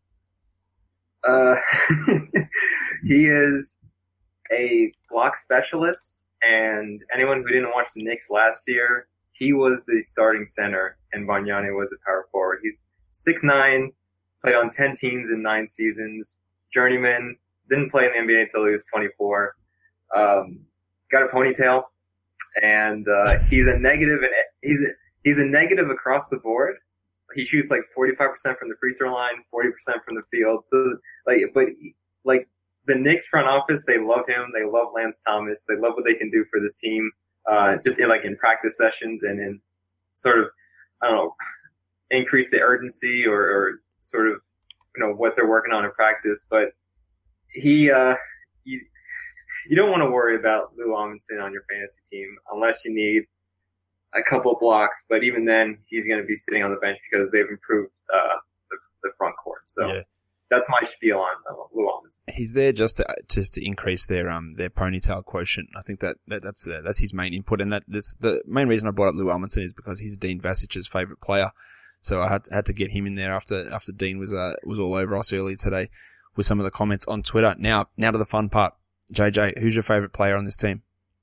He is a block specialist, and anyone who didn't watch the Knicks last year, he was the starting center, and Bargnani was a power forward. He's 6'9", played on 10 teams in 9 seasons, journeyman, didn't play in the NBA until he was 24. Got a ponytail, and he's a negative, and he's a negative across the board. He shoots like 45% from the free throw line, 40% from the field. So, the Knicks front office, they love him. They love Lance Thomas. They love what they can do for this team. just in practice sessions and in sort of, I don't know, increase the urgency or sort of, what they're working on in practice. But you don't want to worry about Lou Amundsen on your fantasy team unless you need a couple of blocks. But even then, he's going to be sitting on the bench because they've improved the front court. So yeah. That's my spiel on Lou Amundsen. He's there just to increase their ponytail quotient. I think that's his main input, and that's the main reason I brought up Lou Amundsen is because he's Dean Vasic's favorite player. So I had to get him in there after Dean was all over us earlier today with some of the comments on Twitter. Now to the fun part. JJ, who's your favorite player on this team?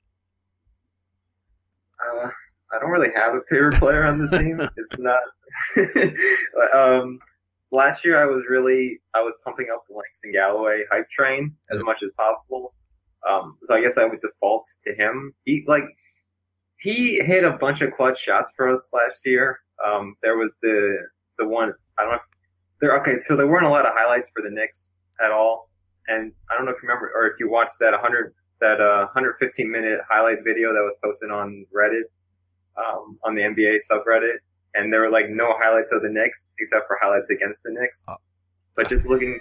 I don't really have a favorite player on this team. It's not. Last year I was pumping up the Langston Galloway hype train as much as possible. So I guess I would default to him. He hit a bunch of clutch shots for us last year. There was the one, I don't know. So there weren't a lot of highlights for the Knicks at all. And I don't know if you remember or if you watched that 115-minute highlight video that was posted on Reddit, on the NBA subreddit. And there were no highlights of the Knicks except for highlights against the Knicks. Oh. But just looking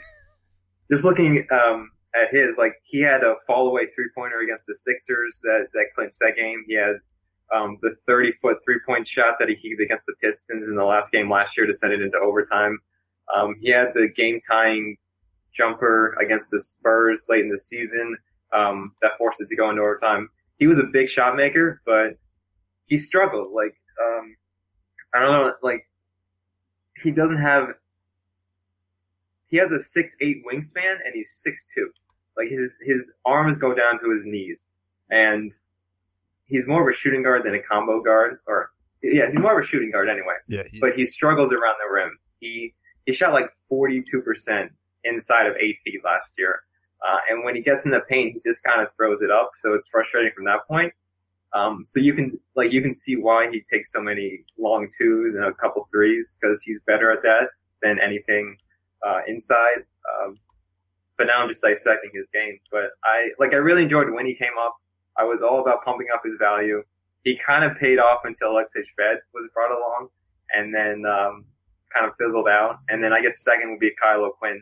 at his, he had a fall away 3-pointer against the Sixers that clinched that game. He had the 30-foot 3-point shot that he heaved against the Pistons in the last game last year to send it into overtime. He had the game tying jumper against the Spurs late in the season that forced it to go into overtime. He was a big shot maker, but he struggled. I don't know, he doesn't have. He has a 6'8" wingspan and he's 6'2". His arms go down to his knees, and he's more of a shooting guard than a combo guard. He's more of a shooting guard anyway. Yeah, but he struggles around the rim. He shot 42% inside of 8 feet last year, and when he gets in the paint, he just kind of throws it up. So it's frustrating from that point. So you can see why he takes so many long twos and a couple threes because he's better at that than anything inside. But now I'm just dissecting his game. But I really enjoyed when he came up. I was all about pumping up his value. He kind of paid off until Alexei Shved was brought along, and then kind of fizzled out. And then I guess second would be Kyle O'Quinn.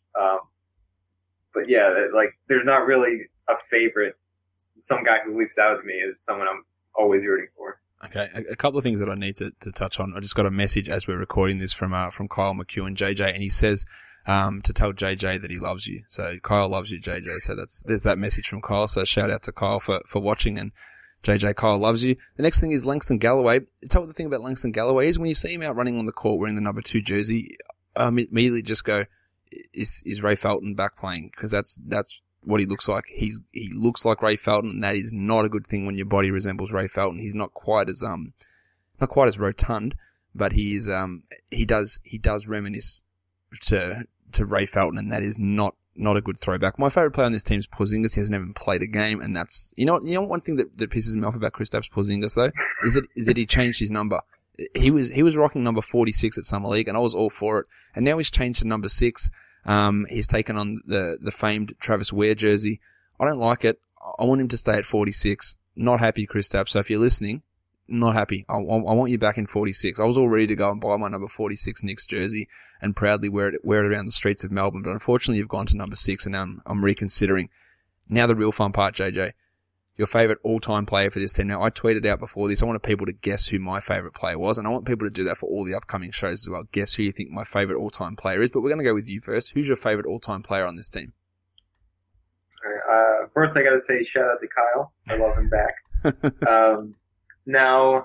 But yeah, there's not really a favorite. Some guy who leaps out at me is someone I'm always rooting for. Okay, a couple of things that I need to touch on. I just got a message as we're recording this from Kyle McEwen, JJ, and he says to tell JJ that he loves you. So Kyle loves you, JJ. So there's that message from Kyle. So shout out to Kyle for watching, and JJ, Kyle loves you. The next thing is Langston Galloway. Tell me the thing about Langston Galloway is when you see him out running on the court wearing the number 2 jersey, immediately just go, is Ray Felton back playing? Because that's what he looks like. He looks like Ray Felton, and that is not a good thing when your body resembles Ray Felton. He's not quite as rotund, but he does reminisce to Ray Felton, and that is not a good throwback. My favorite player on this team is Porzingis. He hasn't even played a game, and that's you know one thing that pisses me off about Kristaps Porzingis though is that he changed his number. He was rocking number 46 at Summer League, and I was all for it. And now he's changed to number 6. He's taken on the famed Travis Ware jersey. I don't like it. I want him to stay at 46. Not happy, Kristaps. So if you're listening, not happy. I want you back in 46. I was all ready to go and buy my number 46 Knicks jersey and proudly wear it around the streets of Melbourne. But unfortunately, you've gone to number 6, and now I'm reconsidering. Now the real fun part, JJ. Your favorite all-time player for this team. Now, I tweeted out before this, I wanted people to guess who my favorite player was, and I want people to do that for all the upcoming shows as well. Guess who you think my favorite all-time player is, but we're going to go with you first. Who's your favorite all-time player on this team? All right, first, I got to say shout out to Kyle. I love him back. Now,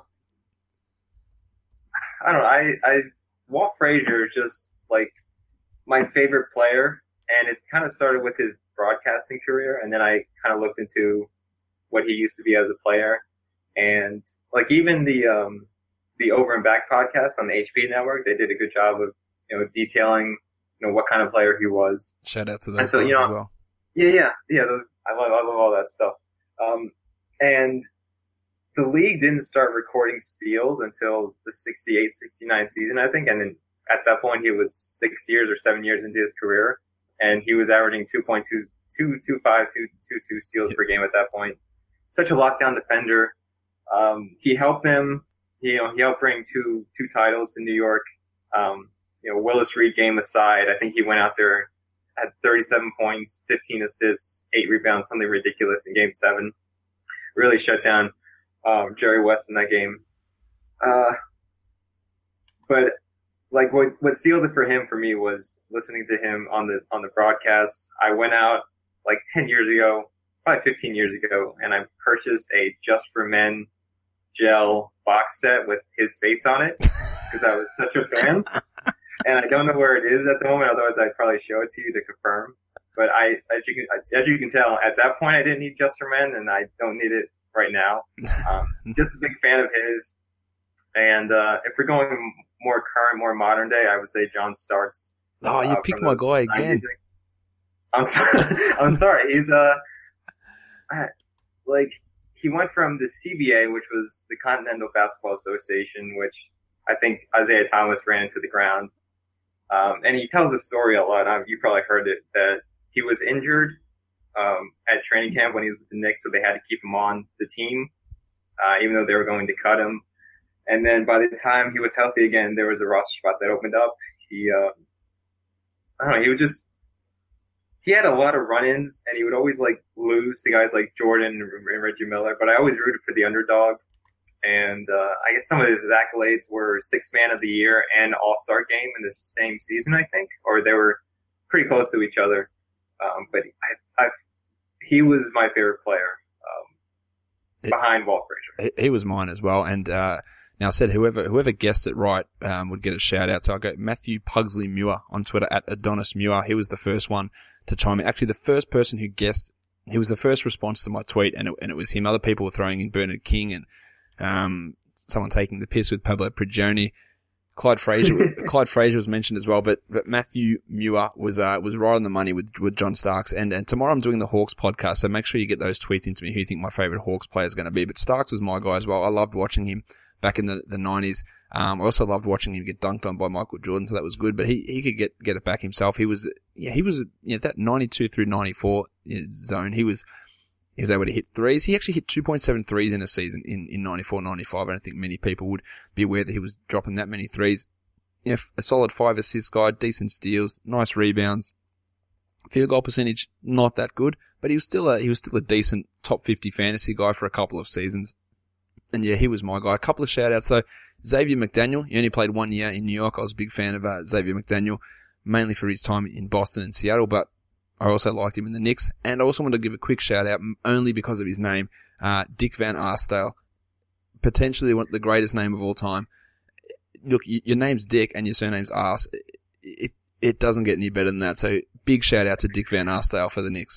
I don't know. Walt Frazier is just my favorite player, and it kind of started with his broadcasting career, and then I kind of looked into what he used to be as a player, and even the Over and Back podcast on the HP network, they did a good job of detailing what kind of player he was. Shout out to those guys as well. Yeah. Those I love all that stuff. And the league didn't start recording steals until the 68-69 season, I think, and then at that point he was 6 years or 7 years into his career, and he was averaging 2.225, 2.22 steals per game at that point. Such a lockdown defender. He helped them. He helped bring two titles to New York. Willis Reed game aside, I think he went out there, had 37 points, 15 assists, 8 rebounds, something ridiculous in Game 7. Really shut down Jerry West in that game. But like what sealed it for him for me was listening to him on the broadcast. I went out like 10 years ago, probably 15 years ago, and I purchased a Just for Men gel box set with his face on it because I was such a fan. And I don't know where it is at the moment, otherwise I'd probably show it to you to confirm. But as you can tell, at that point I didn't need Just for Men, and I don't need it right now. Just a big fan of his. And if we're going more current, more modern day, I would say John Starks. Oh, you picked my guy again. I'm sorry. He's he went from the CBA, which was the Continental Basketball Association, which I think Isaiah Thomas ran into the ground. And he tells a story a lot. You probably heard it, that he was injured at training camp when he was with the Knicks, so they had to keep him on the team, even though they were going to cut him. And then by the time he was healthy again, there was a roster spot that opened up. He had a lot of run-ins, and he would always lose to guys like Jordan and Reggie Miller, but I always rooted for the underdog. And I guess some of his accolades were Sixth Man of the Year and All-Star Game in the same season, I think, or they were pretty close to each other. But he was my favorite player behind Walt Frazier. He was mine as well. And now I said whoever guessed it right would get a shout out. So I go Matthew Pugsley Muir on Twitter at Adonis Muir. He was the first one to chime in. Actually, the first person who guessed. He was the first response to my tweet, and it was him. Other people were throwing in Bernard King and someone taking the piss with Pablo Prigioni. Clyde Frazier was mentioned as well, but Matthew Muir was right on the money with John Starks. And tomorrow I'm doing the Hawks podcast, so make sure you get those tweets into me who you think my favorite Hawks player is going to be. But Starks was my guy as well. I loved watching him back in the 90s. I also loved watching him get dunked on by Michael Jordan, so that was good. But he could get it back himself. He was that 92 through 94 zone. He was able to hit threes. He actually hit 2.7 threes in a season in 94-95. I don't think many people would be aware that he was dropping that many threes. A solid 5 assist guy, decent steals, nice rebounds. Field goal percentage, not that good, but he was still a decent top 50 fantasy guy for a couple of seasons. And yeah, he was my guy. A couple of shout outs though. Xavier McDaniel, he only played 1 year in New York. I was a big fan of Xavier McDaniel, mainly for his time in Boston and Seattle, but I also liked him in the Knicks. And I also want to give a quick shout out, only because of his name, Dick Van Arsdale. Potentially the greatest name of all time. Look, your name's Dick and your surname's Arse. It doesn't get any better than that. So big shout out to Dick Van Arsdale for the Knicks.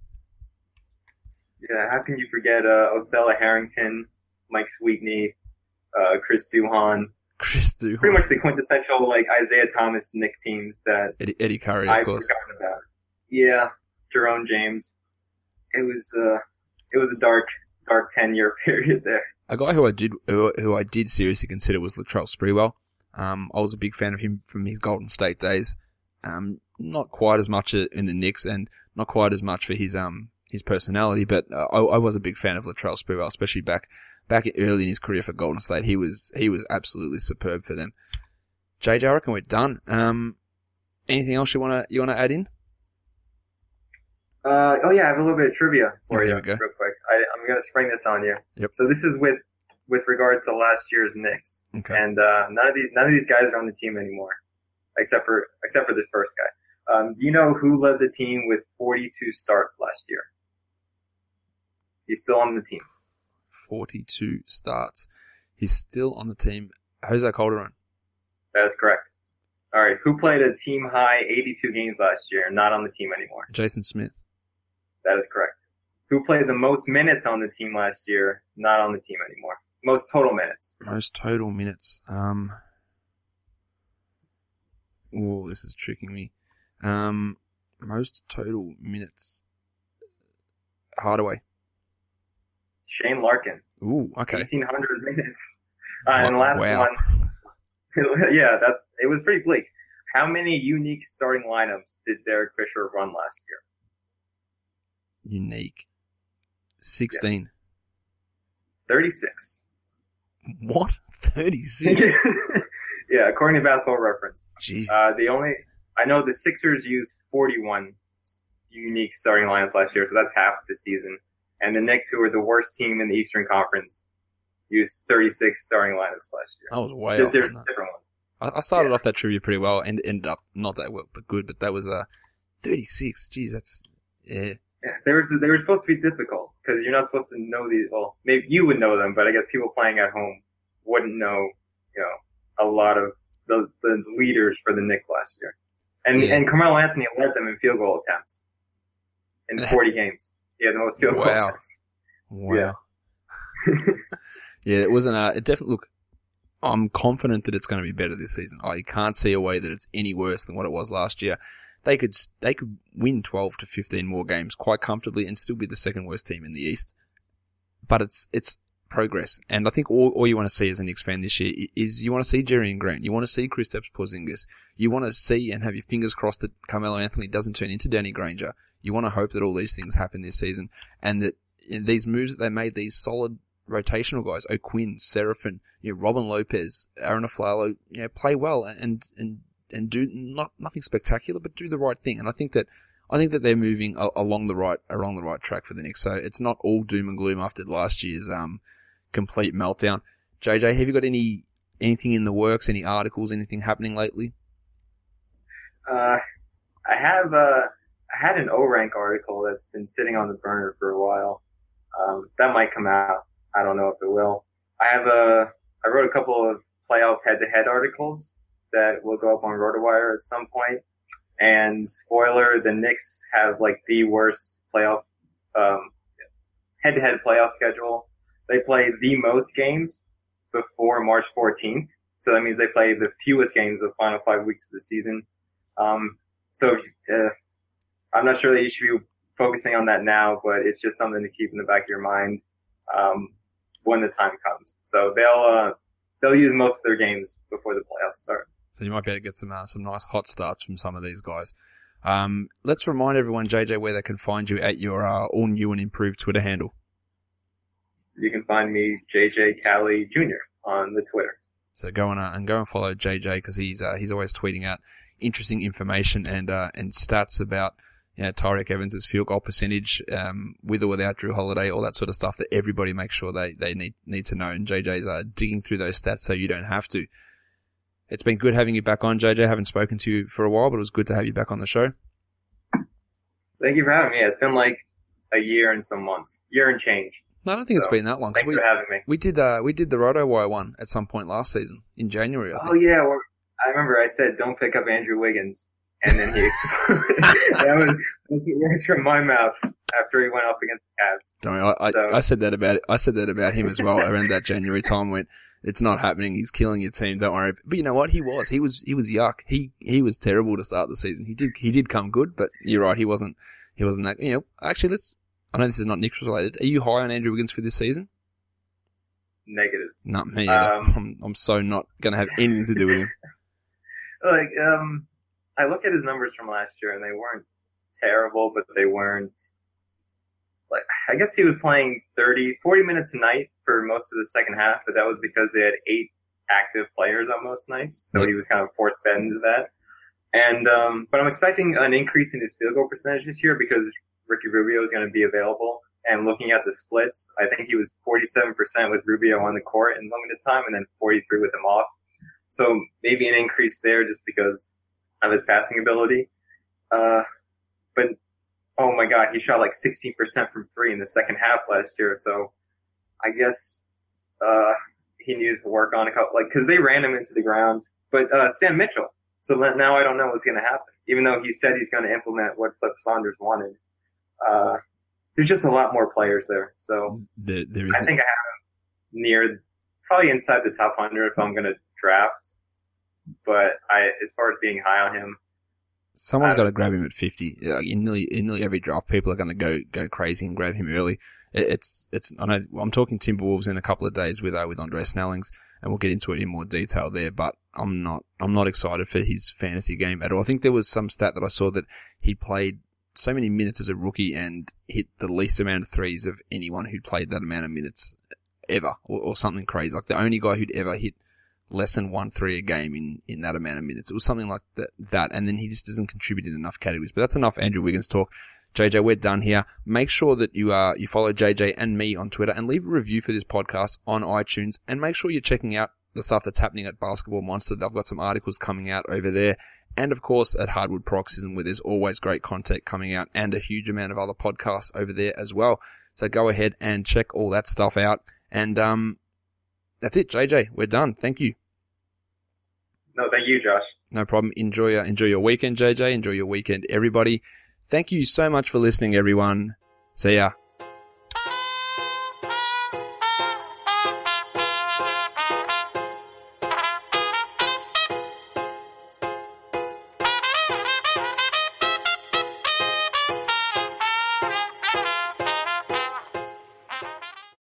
Yeah, how can you forget Othello Harrington, Mike Sweetney, Chris Duhon? Pretty much the quintessential Isaiah Thomas Knick teams that Eddie Curry, of course. I've forgotten about. Yeah, Jerome James. It was a dark 10-year period there. A guy who I did seriously consider was Latrell Sprewell. I was a big fan of him from his Golden State days. Not quite as much in the Knicks, and not quite as much for his personality, but I was a big fan of Latrell Sprewell, especially back early in his career for Golden State. He was absolutely superb for them. JJ, I reckon we're done. Anything else you wanna add in? I have a little bit of trivia for you, real quick. I'm going to spring this on you. Yep. So this is with regard to last year's Knicks. Okay. And none of these guys are on the team anymore, except for the first guy. Do you know who led the team with 42 starts last year? He's still on the team. 42 starts. He's still on the team. Jose Calderon. That is correct. All right. Who played a team high 82 games last year and not on the team anymore? Jason Smith. That is correct. Who played the most minutes on the team last year, not on the team anymore? Most total minutes. Most total minutes. This is tricking me. Most total minutes. Hardaway. Shane Larkin. Ooh, okay. 1,800 minutes. And the last one. Yeah, it was pretty bleak. How many unique starting lineups did Derek Fisher run last year? Unique. 16. 36. What? 36? Yeah, according to Basketball Reference. Jeez. I know the Sixers used 41 unique starting lineups last year, so that's half the season. And the Knicks, who were the worst team in the Eastern Conference, used 36 starting lineups last year. I was way off on that. Different ones. I started off that trivia pretty well and ended up not that well, but good. But that was 36. Jeez, that's yeah. Yeah, they were supposed to be difficult because you're not supposed to know these. Well, maybe you would know them, but I guess people playing at home wouldn't know. A lot of the leaders for the Knicks last year, and Carmelo Anthony led them in field goal attempts in 40 games. He had the most field goal attempts. Wow. Yeah. Yeah, it wasn't. It definitely. Look, I'm confident that it's going to be better this season. I can't see a way that it's any worse than what it was last year. They could win 12 to 15 more games quite comfortably and still be the second worst team in the East. But it's progress. And I think all you want to see as a Knicks fan this year is you want to see Jerry and Grant. You want to see Kristaps Porzingis. You want to see and have your fingers crossed that Carmelo Anthony doesn't turn into Danny Granger. You want to hope that all these things happen this season and that these moves that they made, these solid rotational guys, O'Quinn, Seraphin, Robin Lopez, Aaron Aflalo, play well and do nothing spectacular, but do the right thing. And I think that they're moving along the right track for the Knicks. So it's not all doom and gloom after last year's complete meltdown. JJ, have you got anything in the works? Any articles? Anything happening lately? I had an O-Rank article that's been sitting on the burner for a while. That might come out. I don't know if it will. I wrote a couple of playoff head-to-head articles that will go up on RotoWire at some point. And spoiler, the Knicks have the worst playoff, head-to-head playoff schedule. They play the most games before March 14th. So that means they play the fewest games the final 5 weeks of the season. So I'm not sure that you should be focusing on that now, but it's just something to keep in the back of your mind, when the time comes. So they'll use most of their games before the playoffs start. So you might be able to get some nice hot starts from some of these guys. Let's remind everyone, JJ, where they can find you at your all new and improved Twitter handle. You can find me JJ Cali Jr. on the Twitter. So go and follow JJ because he's always tweeting out interesting information and stats about Tyreke Evans' field goal percentage, with or without Drew Holiday, all that sort of stuff that everybody makes sure they need to know. And JJ's digging through those stats so you don't have to. It's been good having you back on, JJ. I haven't spoken to you for a while, but it was good to have you back on the show. Thank you for having me. It's been a year and some months. Year and change. No, I don't think it's been that long. Thank you for having me. We did the RotoWire one at some point last season, in January, I think. Oh, yeah. Well, I remember I said, don't pick up Andrew Wiggins. And then he exploded. That was the words from my mouth after he went up against the Cavs. Don't worry, I said that about him as well around that January time when it's not happening. He's killing your team. Don't worry. But you know what? He was yuck. He was terrible to start the season. He did come good, but you're right. He wasn't that. Actually, I know this is not Knicks related. Are you high on Andrew Wiggins for this season? Negative. Not me. I'm so not going to have anything to do with him. I look at his numbers from last year and they weren't terrible, but they weren't I guess he was playing 40 minutes a night for most of the second half, but that was because they had 8 active players on most nights. So he was kind of force fed into that. And, but I'm expecting an increase in his field goal percentage this year because Ricky Rubio is going to be available. And looking at the splits, I think he was 47% with Rubio on the court in limited time and then 43 with him off. So maybe an increase there just because of his passing ability. But oh my God, he shot 16% from 3 in the second half last year. So I guess, he needs to work on a couple, cause they ran him into the ground, but, Sam Mitchell. So now I don't know what's going to happen, even though he said he's going to implement what Flip Saunders wanted. There's just a lot more players there. So there I think I have him probably inside the top 100 if I'm going to draft. But as far as being high on him, someone's got to grab him at 50. In nearly every draft, people are going to go crazy and grab him early. I know I'm talking Timberwolves in a couple of days with Andre Snellings, and we'll get into it in more detail there. But I'm not excited for his fantasy game at all. I think there was some stat that I saw that he played so many minutes as a rookie and hit the least amount of threes of anyone who played that amount of minutes ever, or something crazy. Like the only guy who'd ever hit less than 1-3 a game in that amount of minutes. It was something like that. And then he just doesn't contribute in enough categories. But that's enough Andrew Wiggins talk. JJ, we're done here. Make sure that you follow JJ and me on Twitter and leave a review for this podcast on iTunes, and make sure you're checking out the stuff that's happening at Basketball Monster. They've got some articles coming out over there. And of course at Hardwood Paroxysm, where there's always great content coming out, and a huge amount of other podcasts over there as well. So go ahead and check all that stuff out. And that's it, JJ. We're done. Thank you. No, thank you, Josh. No problem. Enjoy your weekend, JJ. Enjoy your weekend, everybody. Thank you so much for listening, everyone. See ya.